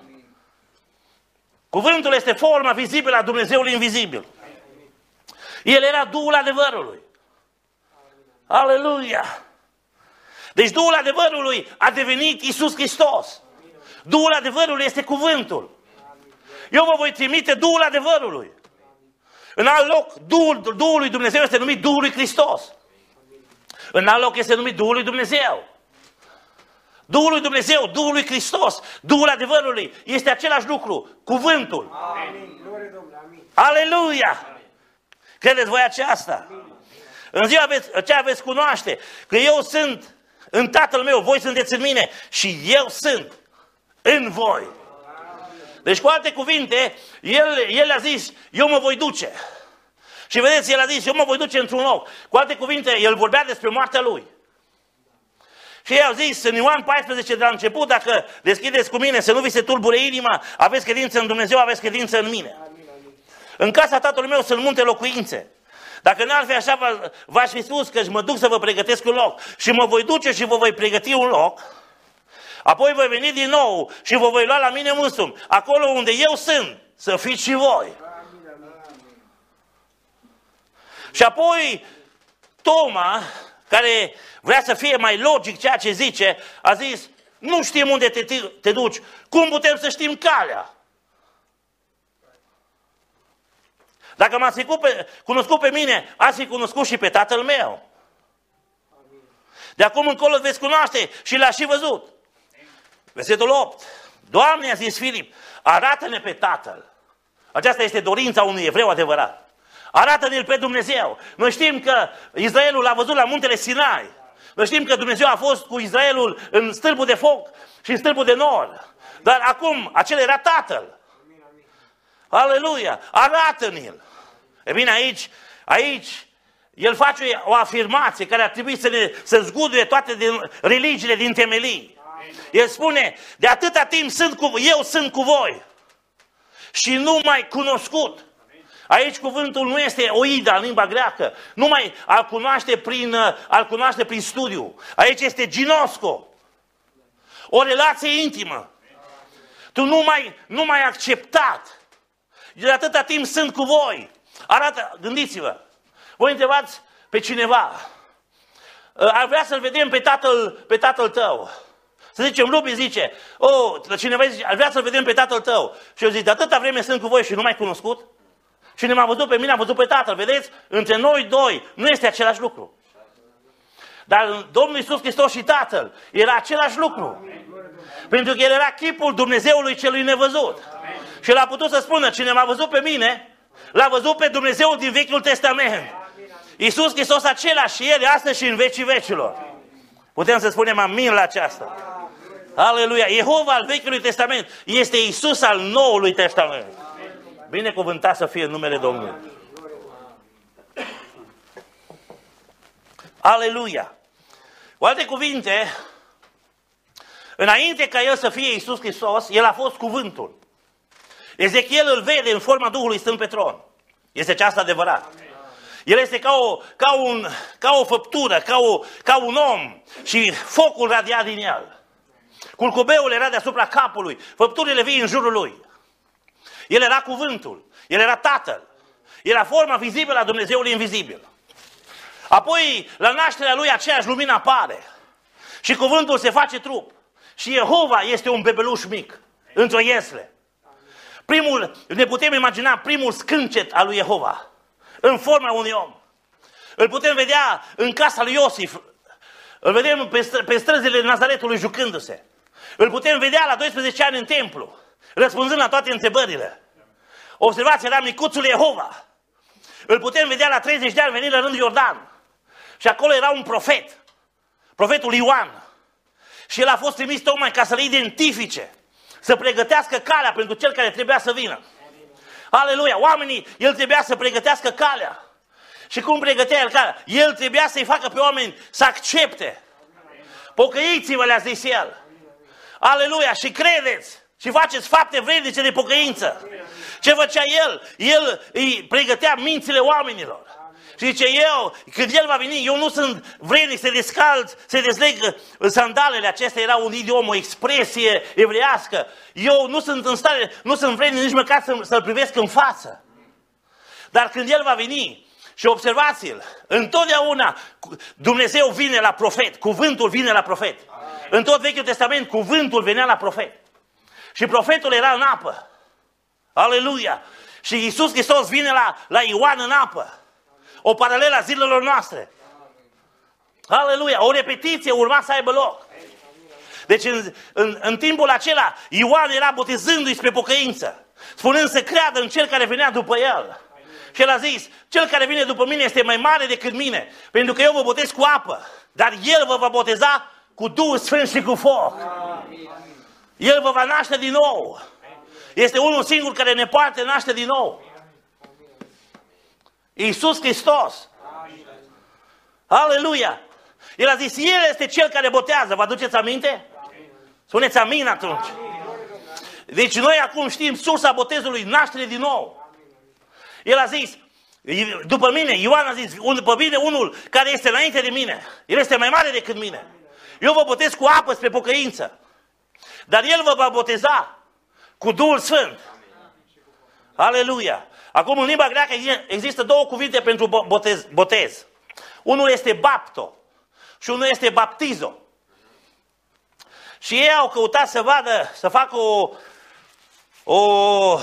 Cuvântul este forma vizibilă a Dumnezeului invizibil. El era Duhul adevărului. Aleluia! Deci Duhul adevărului a devenit Iisus Hristos. Duhul adevărului este cuvântul. Eu vă voi trimite Duhul adevărului. În alt loc, Duhul, Duhul lui Dumnezeu este numit Duhul lui Hristos. În alt loc este numit Duhul lui Dumnezeu. Duhul lui Dumnezeu, Duhul lui Hristos, Duhul adevărului este același lucru, cuvântul. Amin. Aleluia! Credeți voi aceasta? Amin. În ziua ce aveți cunoaște că eu sunt în Tatăl meu, voi sunteți în mine și eu sunt în voi. Deci cu alte cuvinte, el, el a zis, eu mă voi duce. Și vedeți, el a zis, eu mă voi duce într-un loc. Cu alte cuvinte, el vorbea despre moartea lui. Și ei au zis în Ioan paisprezece de la început, dacă deschideți cu mine, să nu vi se tulbure inima, aveți credință în Dumnezeu, aveți credință în mine. Amin, amin. În casa Tatălui meu sunt multe locuințe. Dacă n-ar fi așa, v-aș fi spus că mă duc să vă pregătesc un loc. Și mă voi duce și vă voi pregăti un loc. Apoi voi veni din nou și vă voi lua la mine însumi. Acolo unde eu sunt, să fiți și voi. Amin, amin. Și apoi Toma, care vrea să fie mai logic ceea ce zice, a zis, nu știm unde te, te duci, cum putem să știm calea? Dacă m-ați fi cunoscut pe mine, ați fi cunoscut și pe Tatăl meu. De acum încolo veți cunoaște și l-ați și văzut. Versetul opt. Doamne, a zis Filip, arată-ne pe Tatăl. Aceasta este dorința unui evreu adevărat. Arată-ne-l pe Dumnezeu. Noi știm că Israelul l-a văzut la muntele Sinai. Noi știm că Dumnezeu a fost cu Israelul în stâlpul de foc și în stâlpul de nor. Dar acum, acela era Tatăl. Aleluia! Arată-ne-l! E bine, aici, aici, el face o afirmație care ar trebui să, ne, să zguduie toate din, religiile din temelii. El spune, de atâta timp sunt cu, eu sunt cu voi și nu m-ai cunoscut. Aici cuvântul nu este oida în limba greacă, numai al cunoaște prin, al cunoaște prin studiu. Aici este ginosco, o relație intimă. Tu nu mai, nu mai acceptat. De atâta timp sunt cu voi. Arată, gândiți-vă, voi întrebați pe cineva, ar vrea să-l vedem pe tatăl, pe tatăl tău. Să zicem, Rubi zice, oh, cineva zice, ar vrea să-l vedem pe tatăl tău. Și eu zic, de atâta vreme sunt cu voi și nu m-ai cunoscut? Cine m-a văzut pe mine, a văzut pe tatăl. Vedeți? Între noi doi nu este același lucru. Dar Domnul Iisus Hristos și Tatăl era același lucru. Pentru că El era chipul Dumnezeului celui nevăzut. Și El a putut să spună, cine m-a văzut pe mine, l-a văzut pe Dumnezeul din Vechiul Testament. Iisus Hristos același și El astăzi și în vecii vecilor. Putem să spunem amin la aceasta. Aleluia! Jehova al Vechiului Testament este Iisus al Noului Testament. Binecuvântat să fie în numele Domnului. Aleluia! Cu alte cuvinte, înainte ca El să fie Iisus Hristos, El a fost cuvântul. Ezechiel îl vede în forma Duhului Sfânt pe tron. Este aceasta adevărat. El este ca o, ca un, ca o făptură, ca, o, ca un om și focul radia din el. Culcubeul era deasupra capului, făpturile vii în jurul lui. El era cuvântul, El era Tatăl, era forma vizibilă a Dumnezeului invizibil. Apoi, la nașterea Lui, aceeași lumină apare și cuvântul se face trup. Și Jehova este un bebeluș mic, într-o iesle. Primul, ne putem imagina primul scâncet al lui Jehova, în forma unui om. Îl putem vedea în casa lui Iosif, îl vedem pe, stră, pe străzile Nazaretului jucându-se. Îl putem vedea la doisprezece ani în templu, răspunzând la toate întrebările. Observați, era micuțul Jehova. Îl putem vedea la treizeci de ani venind la rândul Iordan. Și acolo era un profet, profetul Ioan. Și el a fost trimis tocmai ca să le identifice, să pregătească calea pentru cel care trebuia să vină. Aleluia! Oamenii, el trebuia să pregătească calea. Și cum pregătea el calea? El trebuia să-i facă pe oameni să accepte. Pocăiți-vă, le-a zis el. Aleluia! Și credeți și faceți fapte vrednice de pocăință. Ce făcea el? El îi pregătea mințile oamenilor. Și zice, eu, când el va veni, eu nu sunt vrednic să descalț, să dezleg sandalele. Acestea era un idiom, o expresie evreiască. Eu nu sunt în stare, nu sunt vrednic nici măcar să, să-l privesc în față. Dar când el va veni, și observați-l, întotdeauna Dumnezeu vine la profet, cuvântul vine la profet. În tot Vechiul Testament, cuvântul venea la profet. Și profetul era în apă. Aleluia! Și Iisus Hristos vine la, la Ioan în apă. O paralelă a zilelor noastre. Aleluia! O repetiție urma să aibă loc. Deci în, în, în timpul acela, Ioan era botezându-i spre pocăință, spunând să creadă în cel care venea după el. Și el a zis, cel care vine după mine este mai mare decât mine, pentru că eu vă botez cu apă, dar el vă va boteza cu Duhul Sfânt și cu foc. El vă va naște din nou. Este unul singur care ne poate naște din nou. Iisus Hristos. Aleluia! El a zis, El este Cel care botează. Vă aduceți aminte? Spuneți amin atunci. Deci noi acum știm sursa botezului, naștere din nou. El a zis, după mine, Ioan a zis, după mine unul care este înainte de mine. El este mai mare decât mine. Eu vă botez cu apă spre pocăință. Dar El vă va boteza cu Duhul Sfânt. Aleluia! Acum în limba greacă există două cuvinte pentru botez. botez. Unul este bapto și unul este baptizo. Și ei au căutat să vadă, să facă o, o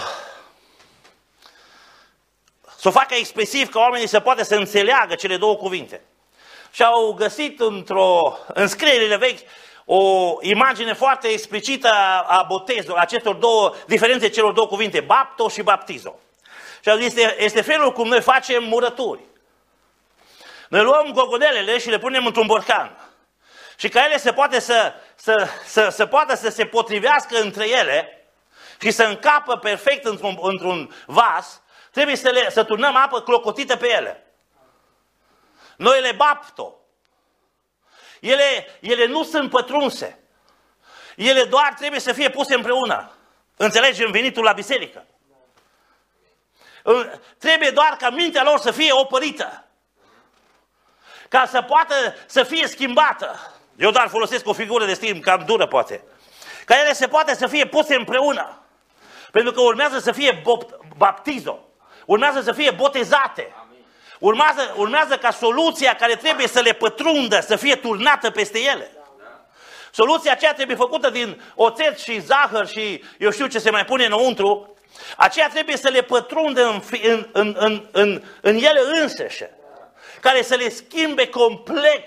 să o facă expresiv ca oamenii să poată să înțeleagă cele două cuvinte. Și au găsit într-o, în scrierile vechi o imagine foarte explicită a botezului, acestor două diferențe celor două cuvinte, bapto și baptizo. Și este, este felul cum noi facem murături. Noi luăm gogodelele și le punem într-un borcan. Și ca ele se poate să, să, să, să, poată să se potrivească între ele și să încapă perfect într-un, într-un vas, trebuie să, le, să turnăm apă clocotită pe ele. Noi le bapto. Ele, ele nu sunt pătrunse. Ele doar trebuie să fie puse împreună. Înțelegem venitul la biserică. trebuie doar ca mintea lor să fie opărită, ca să poată să fie schimbată. Eu doar folosesc o figură de stil cam dură, poate. Ca ele se poate să fie puse împreună. Pentru că urmează să fie baptizo. Urmează să fie botezate. Urmează, urmează ca soluția care trebuie să le pătrundă, să fie turnată peste ele. Soluția aceea trebuie făcută din oțet și zahăr și eu știu ce se mai pune înăuntru. Aceea trebuie să le pătrundă în, în, în, în, în, în ele însășe. Care să le schimbe complet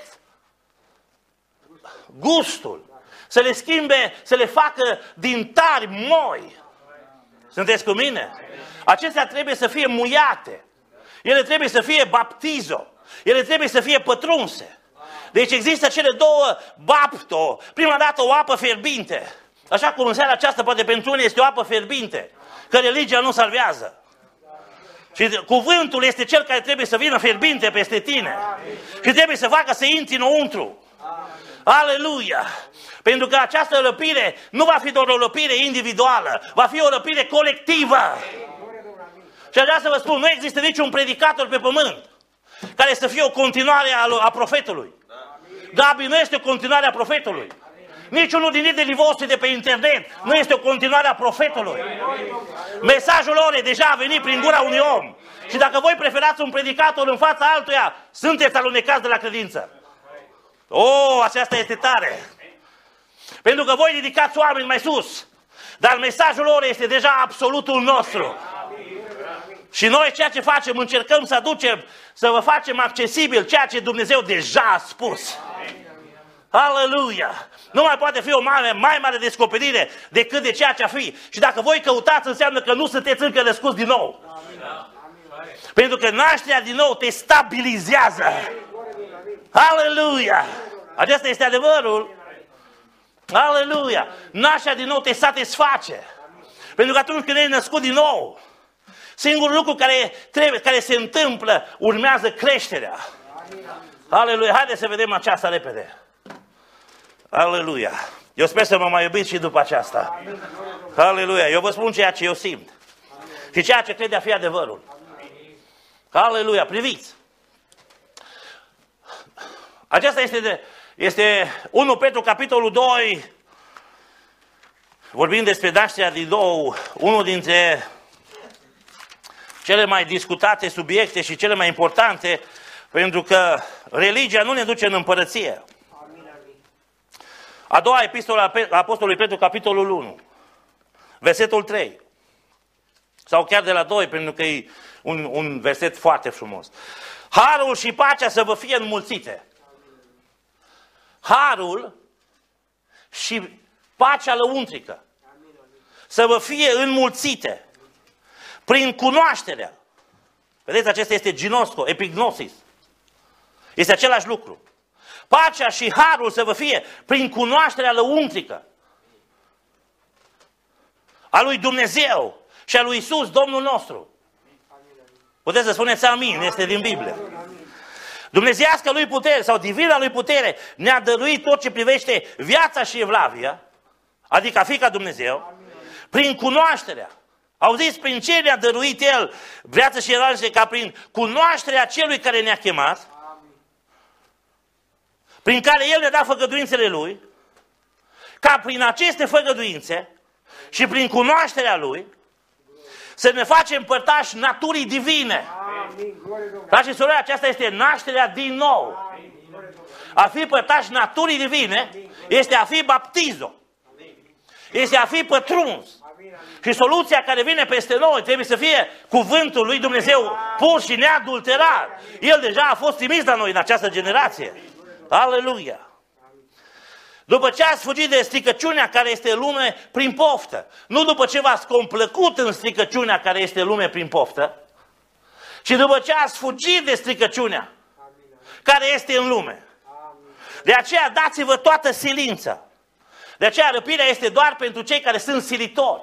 gustul. Să le schimbe, să le facă din tari moi. Sunteți cu mine? Acestea trebuie să fie muiate. Ele trebuie să fie baptizo. Ele trebuie să fie pătrunse. Deci există cele două bapto. Prima dată o apă fierbinte. Așa cum în seara aceasta poate pentru unii este o apă fierbinte. Că religia nu salvează. Și cuvântul este cel care trebuie să vină fierbinte peste tine. Și trebuie să facă să intri înăuntru. Aleluia! Pentru că această răpire nu va fi doar o răpire individuală, va fi o răpire colectivă. Și aș vrea să vă spun, nu există niciun predicator pe pământ care să fie o continuare a, a profetului. Gabi nu este o continuare a profetului. Niciunul din liderii voștri de pe internet nu este o continuare a profetului. Mesajul lor deja a venit prin gura unui om. Și dacă voi preferați un predicator în fața altuia, sunteți alunecați de la credință. Oh, aceasta este tare! Pentru că voi ridicați oameni mai sus, dar mesajul lor este deja absolutul nostru. Și noi ceea ce facem, încercăm să aducem, să vă facem accesibil ceea ce Dumnezeu deja a spus. Aleluia! Nu mai poate fi o mare, mai mare descoperire decât de ceea ce a fi. Și dacă voi căutați, înseamnă că nu sunteți încă născuți din nou. Pentru că nașterea din nou te stabilizează. Aleluia! Acesta este adevărul. Aleluia! Nașterea din nou te satisface. Pentru că atunci când ești născut din nou, singurul lucru care, trebuie, care se întâmplă, urmează creșterea. Aleluia! Haideți să vedem aceasta repede. Aleluia! Eu sper să mă mai iubiți și după aceasta. Aleluia! Eu vă spun ceea ce eu simt. Și ceea ce cred a fi adevărul. Aleluia! Priviți! Aceasta este, de, este unu Petru, capitolul doi. Vorbim despre nașterea din nou, unul dintre cele mai discutate subiecte și cele mai importante, pentru că religia nu ne duce în împărăție. A doua epistolă a Apostolului Petru, capitolul unu, versetul trei. Sau chiar de la doi, pentru că e un, un verset foarte frumos. Harul și pacea să vă fie înmulțite. Harul și pacea lăuntrică să vă fie înmulțite prin cunoașterea. Vedeți, acesta este ginosco, epignosis. Este același lucru. Pacea și harul să vă fie prin cunoașterea lăuntrică a lui Dumnezeu și a lui Iisus, Domnul nostru. Puteți să spuneți amin, este din Biblie. Dumnezeiasca lui putere sau divina lui putere ne-a dăruit tot ce privește viața și evlavia, adică a fi ca Dumnezeu, prin cunoașterea. Auziți, prin ce ne-a dăruit El viața și evlavia, ca prin cunoașterea celui care ne-a chemat, prin care El ne-a dat făgăduințele Lui, ca prin aceste făgăduințe și prin cunoașterea Lui, să ne facem părtași naturii divine. Frați și surori, aceasta este nașterea din nou. A fi părtași naturii divine este a fi baptizo. Este a fi pătruns. Și soluția care vine peste noi trebuie să fie cuvântul lui Dumnezeu pur și neadulterat. El deja a fost trimis la noi în această generație. Aleluia! După ce ați fugit de stricăciunea care este lume prin poftă, nu după ce v-ați complăcut în stricăciunea care este lume prin poftă, ci după ce ați fugit de stricăciunea care este în lume. De aceea dați-vă toată silința. De aceea răpirea este doar pentru cei care sunt silitori.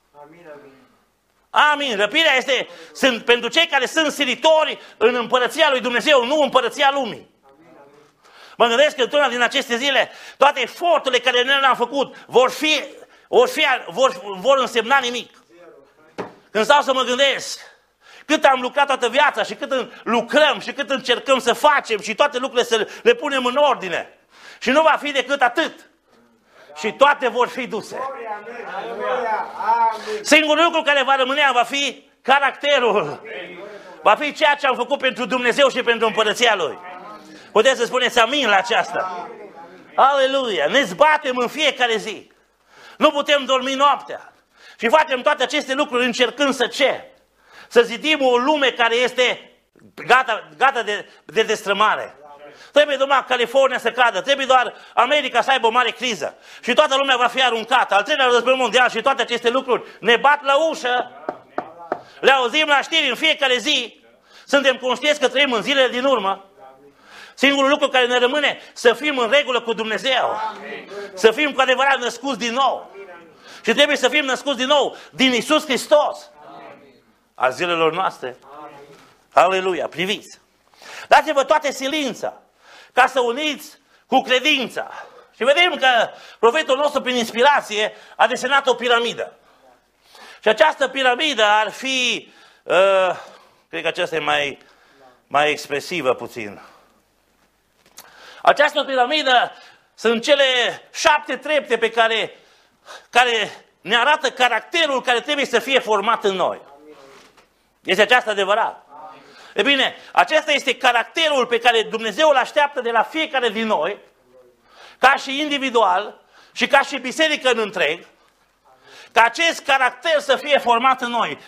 Amin. Răpirea este sunt pentru cei care sunt silitori în împărăția lui Dumnezeu, nu împărăția lumii. Mă gândesc că într-una din aceste zile, toate eforturile care noi le-am făcut vor, fi, vor, fi, vor, vor însemna nimic. Când stau să mă gândesc cât am lucrat toată viața și cât lucrăm și cât încercăm să facem și toate lucrurile să le punem în ordine. Și nu va fi decât atât. Și toate vor fi duse. Singurul lucru care va rămâne va fi caracterul. Va fi ceea ce am făcut pentru Dumnezeu și pentru împărăția Lui. Puteți să spuneți amin la aceasta. Aleluia! Ne zbatem în fiecare zi. Nu putem dormi noaptea. Și facem toate aceste lucruri încercând să ce? Să zidim o lume care este gata, gata de, de destrămare. Trebuie doar California să cadă, trebuie doar America să aibă o mare criză. Și toată lumea va fi aruncată. Al treilea război mondial și toate aceste lucruri ne bat la ușă. Le auzim la știri în fiecare zi. Suntem conștienți că trăim în zilele din urmă. Singurul lucru care ne rămâne, să fim în regulă cu Dumnezeu. Să fim cu adevărat născuți din nou. Și trebuie să fim născuți din nou din Iisus Hristos. A zilelor noastre. Aleluia, priviți. Dați-vă toate silința ca să uniți cu credința. Și vedem că profetul nostru, prin inspirație, a desenat o piramidă. Și această piramidă ar fi, uh, cred că aceasta e mai, mai expresivă puțin. Această piramidă sunt cele șapte trepte pe care, care ne arată caracterul care trebuie să fie format în noi. Este aceasta adevărat? E bine, acesta este caracterul pe care Dumnezeu îl așteaptă de la fiecare din noi, ca și individual și ca și biserică în întreg, ca acest caracter să fie format în noi.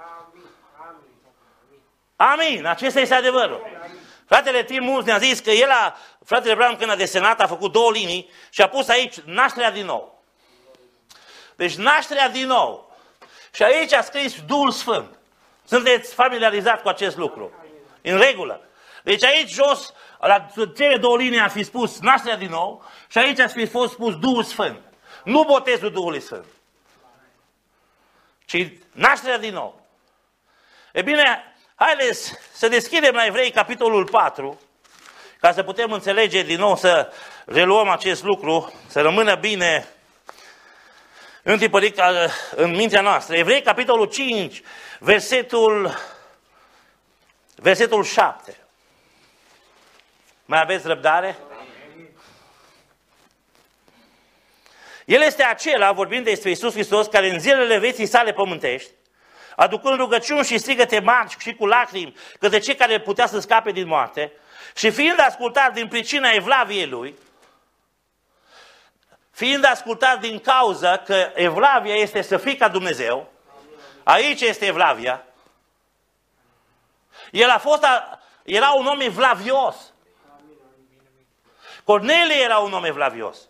Amin. Acesta este adevărul. Fratele Tim Moons ne-a zis că el a, fratele Branham când a desenat, a făcut două linii și a pus aici nașterea din nou. Deci nașterea din nou. Și aici a scris Duhul Sfânt. Sunteți familiarizați cu acest lucru. În regulă. Deci aici jos, la cele două linii a fi spus nașterea din nou și aici a fi fost spus Duhul Sfânt. Nu botezul Duhului Sfânt, ci nașterea din nou. E bine, haideți să deschidem la Evrei capitolul patru, ca să putem înțelege din nou, să reluăm acest lucru, să rămână bine întipărit în mintea noastră. Evrei capitolul cinci, versetul, versetul șapte. Mai aveți răbdare? El este acela, vorbind despre Iisus Hristos, care în zilele vieții sale pământești, aducând rugăciuni și strigăte mari și cu lacrimi către cei care putea să scape din moarte, și fiind ascultat din pricina evlaviei lui, fiind ascultat din cauza că evlavia este să fii ca Dumnezeu, aici este evlavia, el a fost, a, era un om evlavios. Cornelie era un om evlavios.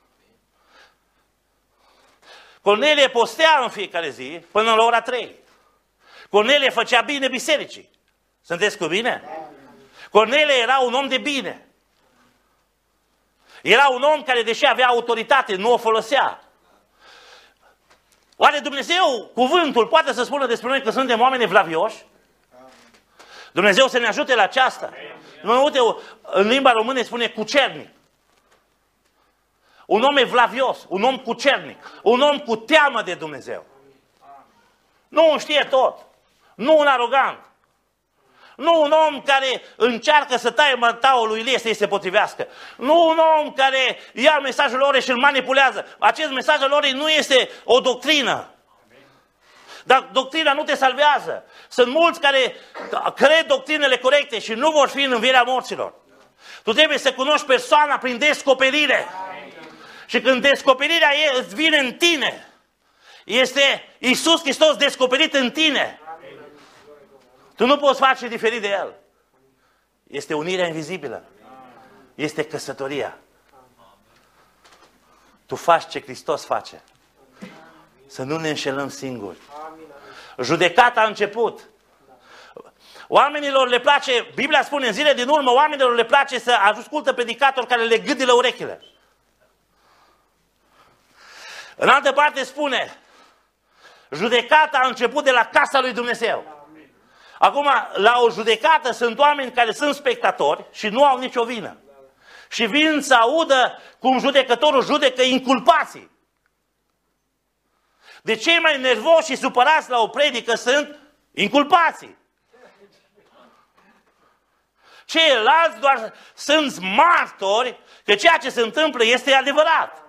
Cornelie postea în fiecare zi până la ora trei. Cornelie făcea bine bisericii. Sunteți cu bine? Cornelie era un om de bine. Era un om care, deși avea autoritate, nu o folosea. Oare Dumnezeu, cuvântul, poate să spună despre noi că suntem oameni evlavioși? Dumnezeu să ne ajute la aceasta. Nu, uite, în limba română spune cucernic. Un om evlavios, un om cucernic, un om cu teamă de Dumnezeu. Nu un știe tot, nu un arogant, nu un om care încearcă să taie mătaul lui Ilie să-i se potrivească, nu un om care ia mesajul lor și îl manipulează. Acest mesaj al lor nu este o doctrină. Dar doctrina nu te salvează. Sunt mulți care cred doctrinele corecte și nu vor fi în învierea morților. Tu trebuie să cunoști persoana prin descoperire. Și când descoperirea îți vine în tine, este Iisus Hristos descoperit în tine. Tu nu poți face diferit de El. Este unirea invizibilă. Este căsătoria. Tu faci ce Hristos face. Să nu ne înșelăm singuri. Judecata a început. Oamenilor le place, Biblia spune în zile din urmă, oamenilor le place să ascultă predicatori care le gâdilă urechile. În altă parte spune, judecata a început de la casa lui Dumnezeu. Acum, la o judecată sunt oameni care sunt spectatori și nu au nicio vină. Și vin să audă cum judecătorul judecă inculpații. De cei mai nervoși și supărați la o predică sunt inculpații. Ceilalți doar sunt martori că ceea ce se întâmplă este adevărat.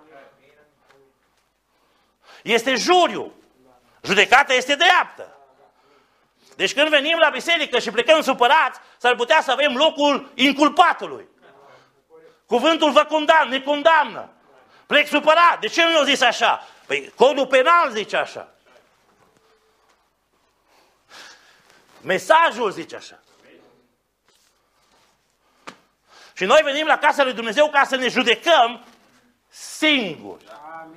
Este juriu. Judecata este dreaptă. Deci când venim la biserică și plecăm supărați, s-ar putea să avem locul inculpatului. Cuvântul vă condamnă, ne condamnă. Plec supărat. De ce nu i-a zis așa? Păi codul penal zice așa. Mesajul zice așa. Și noi venim la casa lui Dumnezeu ca să ne judecăm singuri.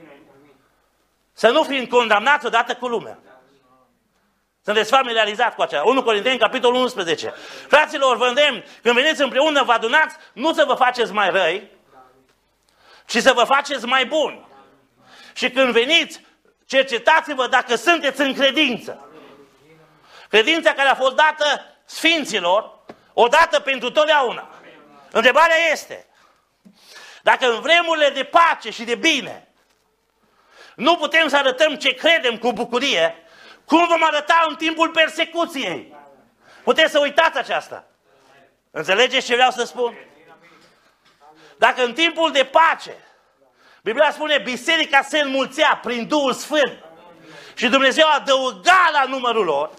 Să nu fim condamnați odată cu lumea. Sunteți familiarizați cu aceea. unu Corinteni, capitolul unsprezece. Fraților, vă îndemn, când veniți împreună, vă adunați, nu să vă faceți mai răi, ci să vă faceți mai buni. Și când veniți, cercetați-vă dacă sunteți în credință. Credința care a fost dată sfinților, odată pentru totdeauna. Întrebarea este, dacă în vremurile de pace și de bine nu putem să arătăm ce credem cu bucurie, cum vom arăta în timpul persecuției? Puteți să uitați aceasta. Înțelegeți ce vreau să spun? Dacă în timpul de pace, Biblia spune, biserica se înmulțea prin Duhul Sfânt și Dumnezeu adăuga la numărul lor,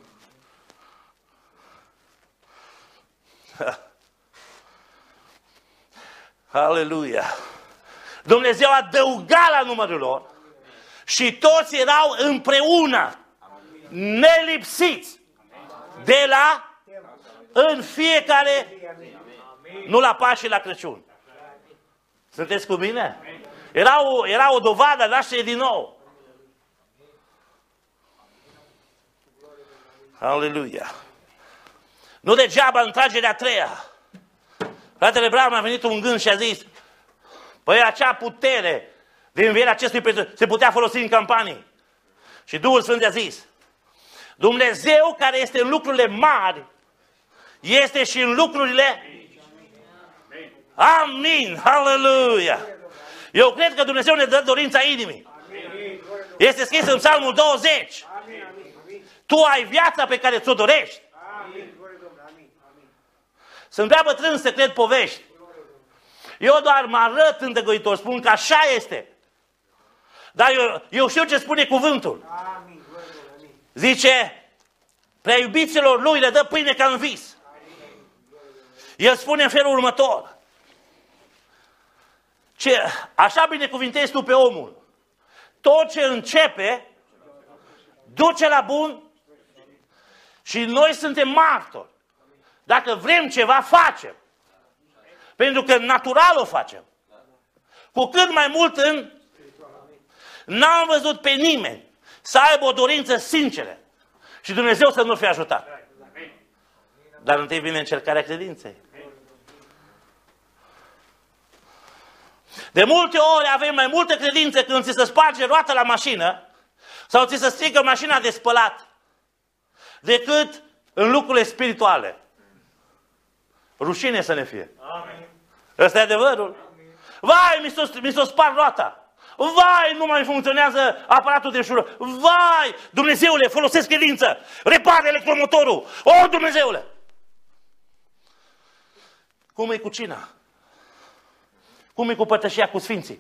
Aleluia! Dumnezeu adăuga la numărul lor și toți erau împreună, nelipsiți, de la, în fiecare, nu la Paști și la Crăciun. Sunteți cu mine? Era o, era o dovadă, naștere din nou. Aleluia! Nu degeaba în tragerea a treia. Fratele Bram a venit un gând și a zis, păi acea putere de învierea acestui Petru se putea folosi în campanii. Și Duhul Sfânt a zis, Dumnezeu care este în lucrurile mari, este și în lucrurile... Amin! Aleluia! Eu cred că Dumnezeu ne dă dorința inimii. Este scris în Psalmul douăzeci. Tu ai viața pe care ți-o dorești. Sunt prea bătrân să cred povești. Eu doar mă arăt îndăgăitor, spun că așa este. Dar eu, eu știu ce spune cuvântul. Zice, prea iubiților lui le dă pâine ca în vis. El spune în felul următor. Ce, așa binecuvintezi tu pe omul. Tot ce începe, duce la bun și noi suntem martori. Dacă vrem ceva, facem. Pentru că natural o facem. Cu cât mai mult în... N-am văzut pe nimeni să aibă o dorință sinceră. Și Dumnezeu să nu fie ajutat. Dar întâi vine încercarea credinței. De multe ori avem mai multă credință când ți se sparge roata la mașină sau ți se strică mașina de spălat decât în lucrurile spirituale. Rușine să ne fie. Amin. Ăsta e adevărul. Amin. Vai, mi s-o, mi s-o spart roata. Vai, nu mai funcționează aparatul de șură. Vai, Dumnezeule, folosesc credință. Repar electromotorul. O, Dumnezeule! Cum e cu cina? Cum e cu părtășia cu sfinții?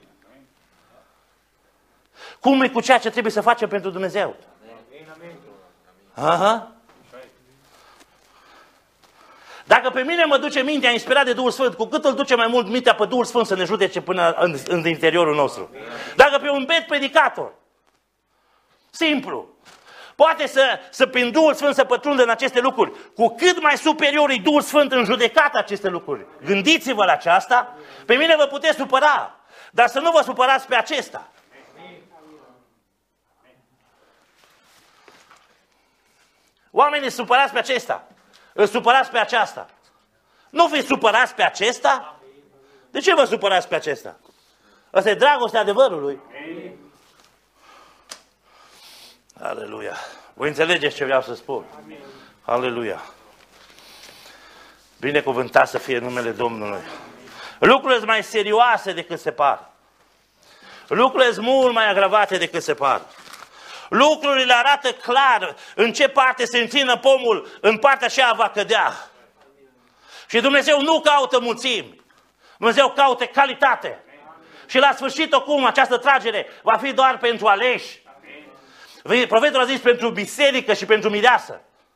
Cum e cu ceea ce trebuie să facem pentru Dumnezeu? Aha. Dacă pe mine mă duce mintea inspirat de Duhul Sfânt, cu cât îl duce mai mult mintea pe Duhul Sfânt să ne judece până în, în interiorul nostru. Dacă pe un bet predicator, simplu, poate să, să prin Duhul Sfânt să pătrundă în aceste lucruri, cu cât mai superior e Duhul Sfânt în judecat aceste lucruri. Gândiți-vă la aceasta, pe mine vă puteți supăra, dar să nu vă supărați pe acesta. Oamenii supărați pe acesta. Îl supărați pe aceasta. Nu fiți supărați pe acesta? De ce vă supărați pe acesta? Asta e dragostea adevărului. Aleluia. Voi înțelegeți ce vreau să spun? Aleluia. Binecuvântat să fie numele Domnului. Lucrurile sunt mai serioase decât se par. Lucrurile sunt mult mai agravate decât se par. Lucrurile arată clar în ce parte se înclină pomul, în partea aceea va cădea. Și Dumnezeu nu caută mulțimi. Dumnezeu caută calitate. Și la sfârșit, oricum, această tragere va fi doar pentru aleși. Profetul a zis pentru biserică și pentru mireasă.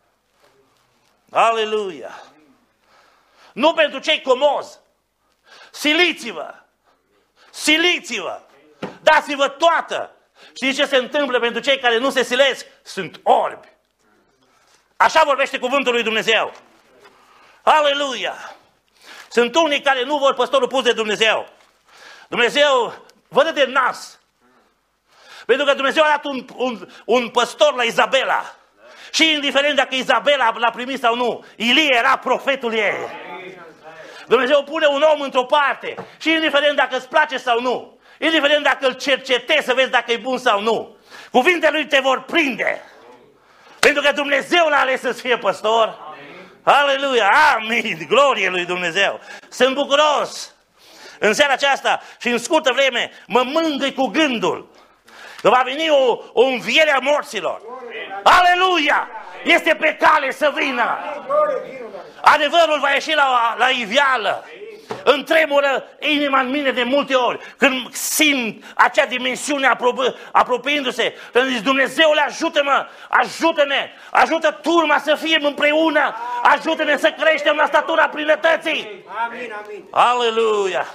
Aleluia! Nu pentru cei comozi. Siliți-vă! Siliți-vă! Dați-vă toată! Știți ce se întâmplă pentru cei care nu se silesc? Sunt orbi. Așa vorbește cuvântul lui Dumnezeu. Aleluia! Sunt unii care nu vor păstorul pus de Dumnezeu. Dumnezeu vă dă de nas. Pentru că Dumnezeu a dat un, un, un păstor la Izabela. Și indiferent dacă Izabela l-a primit sau nu, Ilie era profetul ei. Dumnezeu pune un om într-o parte. Și indiferent dacă îți place sau nu, indiferent dacă îl cercetezi să vezi dacă e bun sau nu, cuvintele lui te vor prinde. Pentru că Dumnezeu l-a ales să fie păstor. Aleluia! Amin! Glorie lui Dumnezeu! Sunt bucuros! În seara aceasta și în scurtă vreme mă mângâi cu gândul că va veni o, o înviere a morților. Aleluia! Este pe cale să vină. Adevărul va ieși la, la iveală. Îmi tremură inima în mine de multe ori când simt acea dimensiune apro- apropiindu-se. Când zic, Dumnezeule, ajută-mă, ajută-ne, ajută turma să fim împreună, ajută-ne să creștem la statura plinătății. Amin, amin. Aleluia!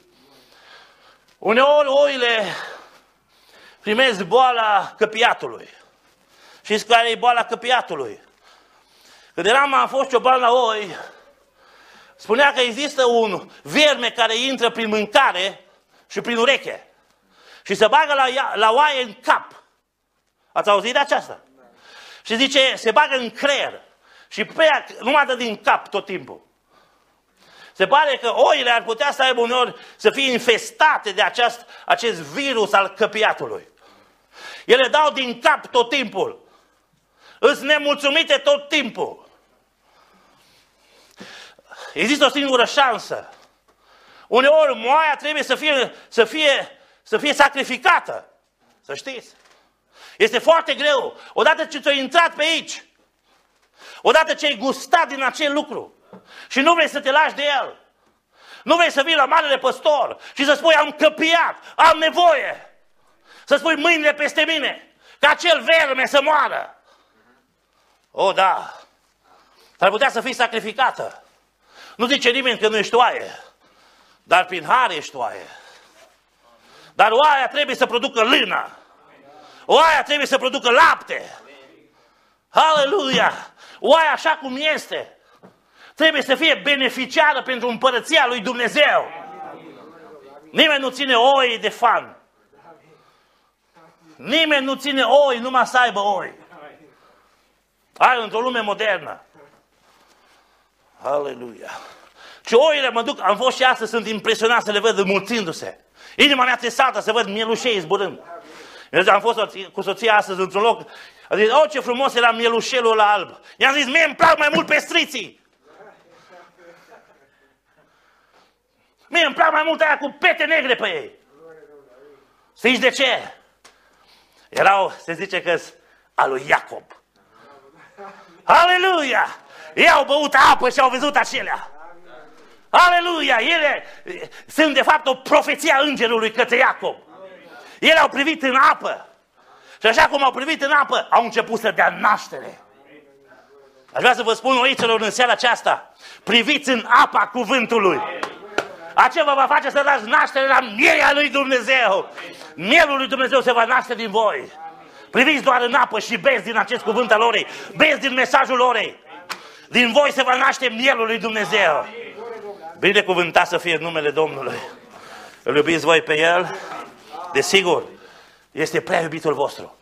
Uneori oile primesc boala căpiatului. Știți care e boala căpiatului? Când eram, am fost cioban la oi, spunea că există un vierme care intră prin mâncare și prin ureche și se bagă la, ea, la oaie în cap. Ați auzit de aceasta? Și zice, se bagă în creier și pe ea numai dă din cap tot timpul. Se pare că oile ar putea să aibă uneori să fie infestate de aceast, acest virus al căpiatului. Ele dau din cap tot timpul. Îs nemulțumite tot timpul. Există o singură șansă. Uneori moaia trebuie să fie, să fie, să fie sacrificată. Să știți. Este foarte greu. Odată ce ți-a intrat pe aici, odată ce ai gustat din acel lucru și nu vrei să te lași de el, nu vrei să vii la marele păstor și să spui, am căpiat, am nevoie. Să spui mâinile peste mine, ca acel verme să moară. O, da. Ar putea să fii sacrificată. Nu zice nimeni că nu ești oaie, dar prin har ești oaie. Dar oaia trebuie să producă lână. Oaia trebuie să producă lapte. Aleluia! Oaia așa cum este trebuie să fie beneficiară pentru împărăția lui Dumnezeu. Nimeni nu ține oi de fan. Nimeni nu ține oi numai să aibă oi. Ai într-o lume modernă. Aleluia! Și oile mă duc, am fost și astăzi, sunt impresionat să le văd înmulțindu-se. Inima mea țesată să văd mielușei zburând. Am fost cu soția astăzi într-un loc, a zis, oh, ce frumos era mielușelul ăla alb. I-am zis, mie îmi plac mai mult pestriții. Mie îmi plac mai mult aia cu pete negre pe ei. Știți de ce? Erau, se zice că-s a lui Iacob. Aleluia! Ei au băut apă și au văzut acelea. Aleluia! Ele sunt de fapt o profeție a îngerului către Iacob. Ele au privit în apă. Și așa cum au privit în apă, au început să dea naștere. Aș vrea să vă spun, oiților, în seara aceasta, priviți în apa cuvântului. Acela va face să dați naștere la mierea lui Dumnezeu. Mielul lui Dumnezeu se va naște din voi. Priviți doar în apă și beți din acest cuvânt al orei. Beți din mesajul orei. Din voi se va naște mielul lui Dumnezeu. Binecuvântat să fie numele Domnului. Îl iubiți voi pe El? Desigur, este prea iubitul vostru.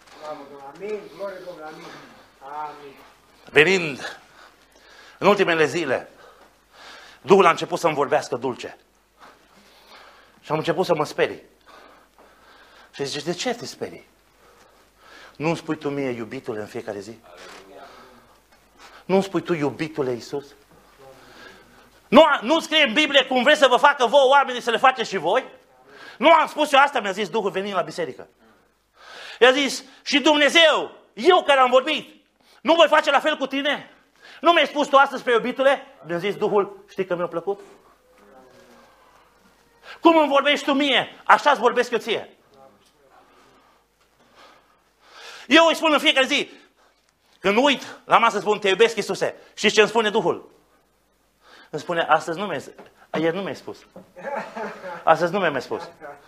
Venind în ultimele zile, Duhul a început să-mi vorbească dulce. Și am început să mă sperii. Și zice, de ce te sperii? Nu-mi spui tu mie, iubitule, în fiecare zi? Nu-mi spui tu, iubitule Iisus? Nu, nu scrie în Biblie cum vreți să vă facă vouă oamenii să le faceți și voi? Nu am spus eu asta, mi-a zis Duhul venind la biserică. I-a zis, și Dumnezeu, eu care am vorbit, nu voi face la fel cu tine? Nu mi-ai spus tu astăzi, prea iubitule? Mi-a zis Duhul, știi că mi-a plăcut? Cum îmi vorbești tu mie? Așa-ți vorbesc eu ție. Eu îi spun în fiecare zi, când uit la masă spun, te iubesc, Iisuse. Știți ce îmi spune Duhul? Îmi spune, astăzi nu mi-ai ieri nu mi-ai spus. Astăzi nu mi-ai spus.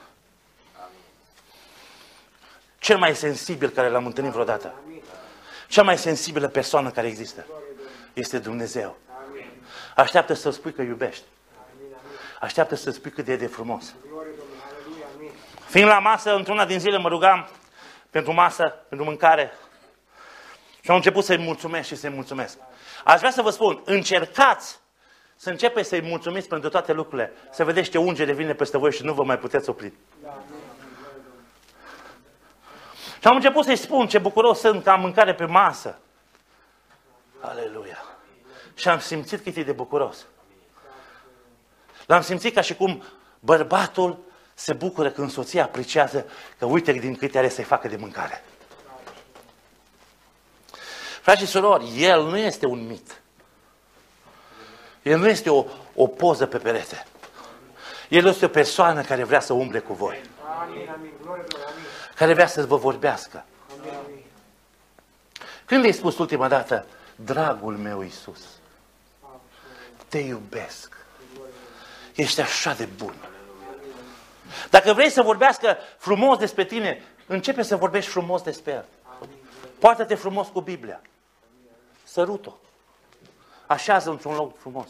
Cel mai sensibil care l-am întâlnit vreodată, cea mai sensibilă persoană care există, este Dumnezeu. Așteaptă să spui că iubești. Așteaptă să spui cât de, de frumos. Fiind la masă, într-una din zile mă rugam pentru masă, pentru mâncare. Și am început să-i mulțumesc și să-i mulțumesc. Aș vrea să vă spun, încercați să începeți să-i mulțumiți pentru toate lucrurile, să vedeți ce ungere vine peste voi și nu vă mai puteți opri. Și am început să-i spun ce bucuros sunt că am mâncare pe masă. Aleluia! Și am simțit cât e de bucuros. L-am simțit ca și cum bărbatul se bucură când soția apreciază că uite din câte are să-i facă de mâncare. Frați și surori, el nu este un mit. El nu este o, o poză pe perete. El este o persoană care vrea să umble cu voi. Care vrea să vă vorbească. Când i-ai spus ultima dată, dragul meu Iisus, te iubesc. Ești așa de bun. Dacă vrei să vorbească frumos despre tine, începe să vorbești frumos despre el. Poartă-te frumos cu Biblia. Sărut-o. Așează într-un loc frumos.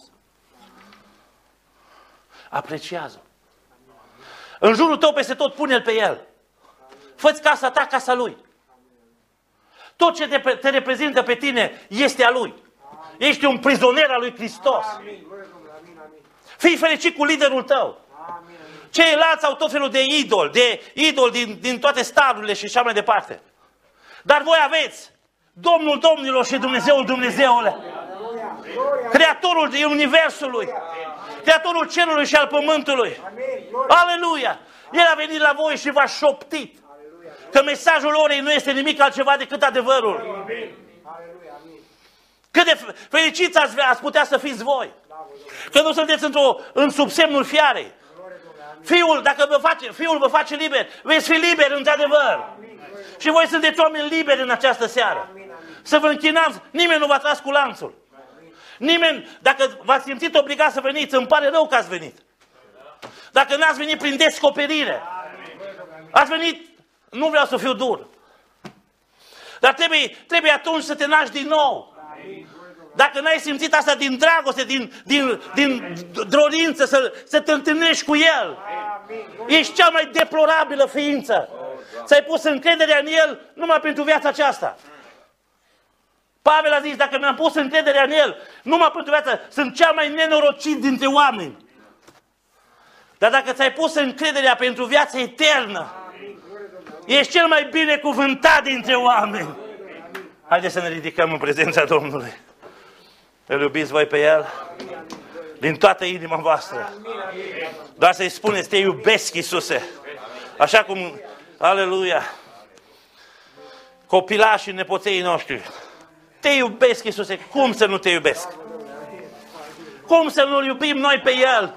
Apreciază-o. În jurul tău peste tot pune-l pe el. Fă-ți casa ta, casa lui. Tot ce te, te reprezintă pe tine este a lui. Ești un prizonier al lui Hristos. Fii fericit cu liderul tău. Ceilalți au tot felul de idol, de idol din, din toate starurile și așa mai departe. Dar voi aveți Domnul Domnilor și Dumnezeul Dumnezeule. Creatorul Universului. Creatorul cerului și al pământului. Aleluia! El a venit la voi și v-a șoptit că mesajul orei nu este nimic altceva decât adevărul. Cât de fericiți ați, ați putea să fiți voi. Că nu sunteți într-o, în subsemnul fiarei. Fiul, dacă vă face, Fiul vă face liber, veți fi liberi într-adevăr. Și voi sunteți oameni liberi în această seară. Să vă închinați, nimeni nu v-a tras cu lanțul. Nimeni, dacă v-ați simțit obligat să veniți, îmi pare rău că ați venit. Dacă n-ați venit prin descoperire, ați venit, nu vreau să fiu dur, dar trebuie, trebuie atunci să te naști din nou. Dacă n-ai simțit asta din dragoste, din, din, din dorință, să, să te întâlnești cu El, ești cea mai deplorabilă ființă. Ți-ai pus încrederea în El numai pentru viața aceasta. Pavel a zis, dacă mi-am pus încrederea în El, numai pentru viața, sunt cea mai nenorocit dintre oameni. Dar dacă ți-ai pus încrederea pentru viața eternă, ești cel mai binecuvântat dintre oameni. Haideți să ne ridicăm în prezența Domnului. Îl iubiți voi pe El? Din toată inima voastră. Doar să-i spuneți, te iubesc, Iisuse. Așa cum, aleluia, copilașii, nepoței noștri. Te iubesc, Iisuse. Cum să nu te iubesc? Cum să nu-L iubim noi pe El?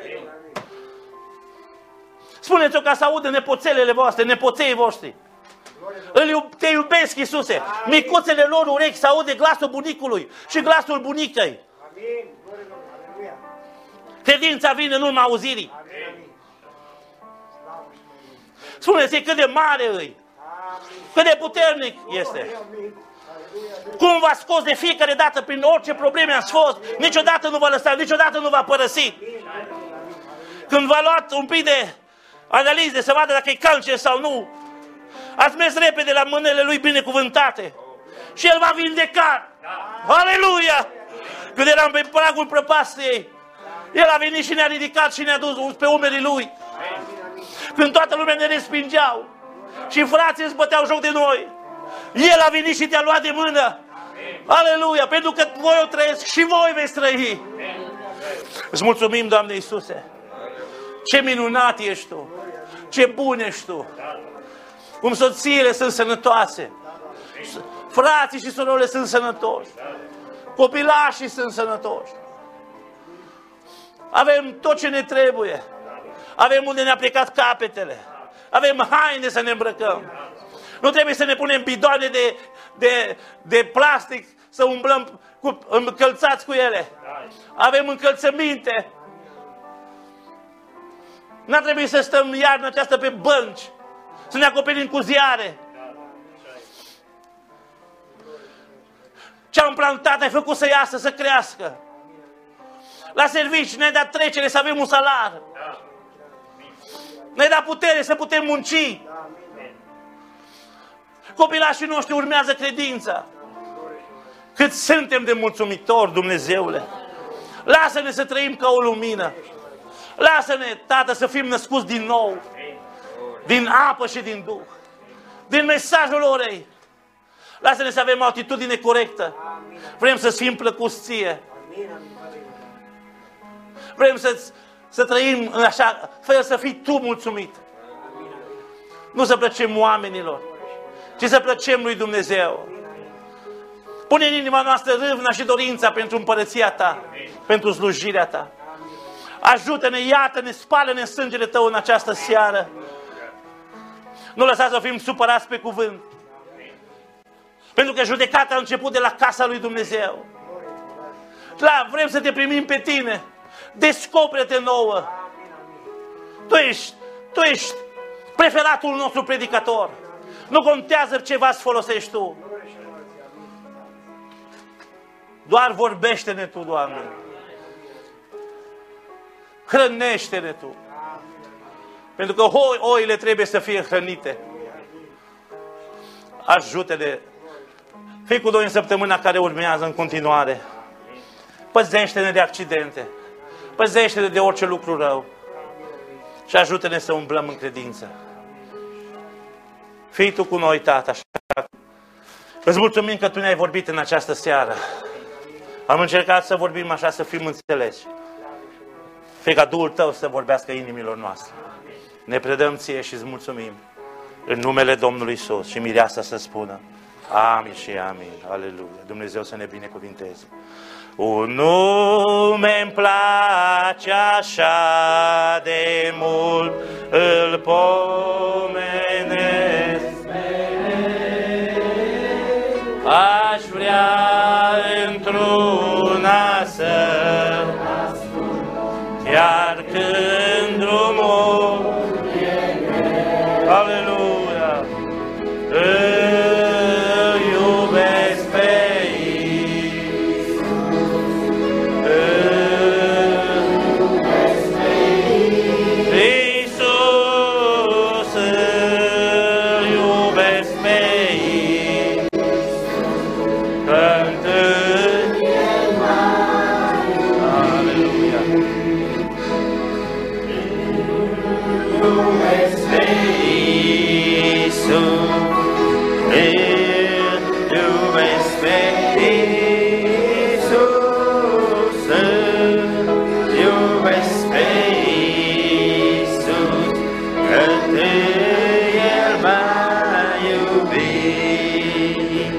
Spuneți-o ca să audă nepoțelele voastre, nepoței voștri. Te iubesc, Iisuse. Micuțele lor urechi să aude glasul bunicului și glasul bunicăi. Credința vine în urma auzirii. Spuneți-i cât de mare îi, cât de puternic este. Cum v-a scos de fiecare dată prin orice probleme ați fost, niciodată nu v-a lăsat, niciodată nu v-a părăsit. Când v-a luat un pic de analize să vadă dacă e cancer sau nu, ați mers repede la mâinile Lui binecuvântate și El v-a vindecat. Aleluia! Când eram pe pragul prăpastiei, El a venit și ne-a ridicat și ne-a dus pe umerii Lui. Când toată lumea ne respingeau și frații îți băteau joc de noi, El a venit și te-a luat de mână. Aleluia! Pentru că voi o trăiesc și voi veți trăi. Îți mulțumim, Doamne Iisuse. Ce minunat ești Tu. Ce bun ești Tu. Cum soțiile sunt sănătoase. Frații și surorile sunt sănătoși. Copilașii sunt sănătoși. Avem tot ce ne trebuie. Avem unde ne-a plecat capetele. Avem haine să ne îmbrăcăm. Nu trebuie să ne punem bidoane de, de, de plastic să umblăm cu, încălțați cu ele. Avem încălțăminte. N-ar trebui să stăm iarna aceasta pe bănci, să ne acoperim cu ziare. Ce-am plantat ai făcut să iasă, să crească. La servici ne-ai dat trecere să avem un salar. Ne-ai dat putere să putem munci. Copilașii noștri urmează credința. Cât suntem de mulțumitori, Dumnezeule. Lasă-ne să trăim ca o lumină. Lasă-ne, Tată, să fim născuți din nou. Din apă și din Duh. Din mesajul orei. Lasă-ne să avem o atitudine corectă. Vrem să fim plăcuți Ție. Vrem să, să trăim în așa fel să fii Tu mulțumit. Nu să plăcem oamenilor, ci să plăcem lui Dumnezeu. Pune în inima noastră râvna și dorința pentru împărăția Ta, pentru slujirea Ta. Ajută-ne, iată-ne, spală-ne în sângele Tău în această seară. Nu lăsa să fim supărați pe cuvânt. Pentru că judecata a început de la casa lui Dumnezeu. Da, vrem să Te primim pe Tine. Descoperă-te nouă. Tu ești, tu ești preferatul nostru predicator. Nu contează ce vas folosești Tu. Doar vorbește-ne Tu, Doamne. Hrănește-ne Tu. Pentru că oile trebuie să fie hrănite. Ajută-ne. Fii cu noi în săptămâna care urmează în continuare. Păzește-ne de accidente. Păzește-ne de orice lucru rău. Și ajută-ne să umblăm în credință. Fii Tu cu noi, Tată, așa. Îți mulțumim că Tu ne-ai vorbit în această seară. Am încercat să vorbim așa, să fim înțelegi. Fie ca Duhul Tău să vorbească inimilor noastre. Ne predăm Ție și îți mulțumim. În numele Domnului Iisus. Și mireasa să spună amin și amin. Aleluia. Dumnezeu să ne binecuvinteze. Un nume îmi place așa de mult, îl pomenesc. Aș vrea într-una să chiar când drumul aleluia, îl iubesc pe Iisus, îl iubesc pe Iisus, îl iubesc pe Iisus, cântând aleluia. Iubesc pe Iisus, iubesc pe Iisus, iubesc pe Iisus, că El m-a iubit.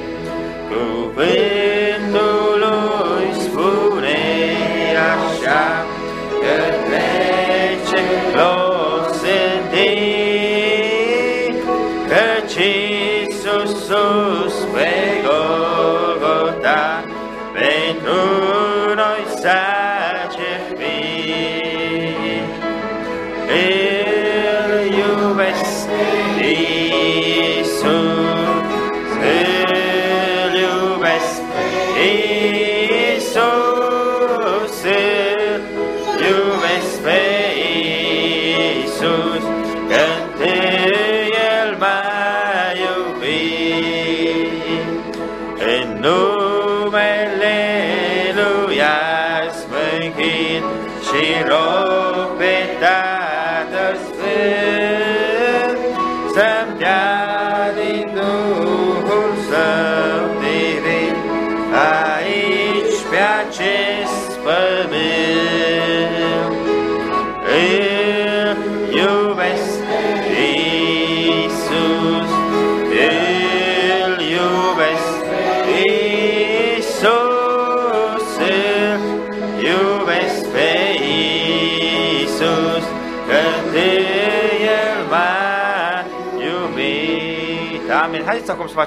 Cuvântul Lui spune așa, că trece los în tine, căci Iisus sus pe Golgota pentru noi s-a jertfit. Îl iubesc Iisus, îl iubesc Iisus, îl iubesc pe Iisus, că El m-a iubit. În numele Lui azi mă închin și rog pe Tatăl Sfânt să-mi dea din Duhul Său divin aici pe acest pământ. Îl iubesc Iisus, îl iubesc Iisus, iubesc pe Iisus, că El m-a iubit. Amin. Haideți acum să facem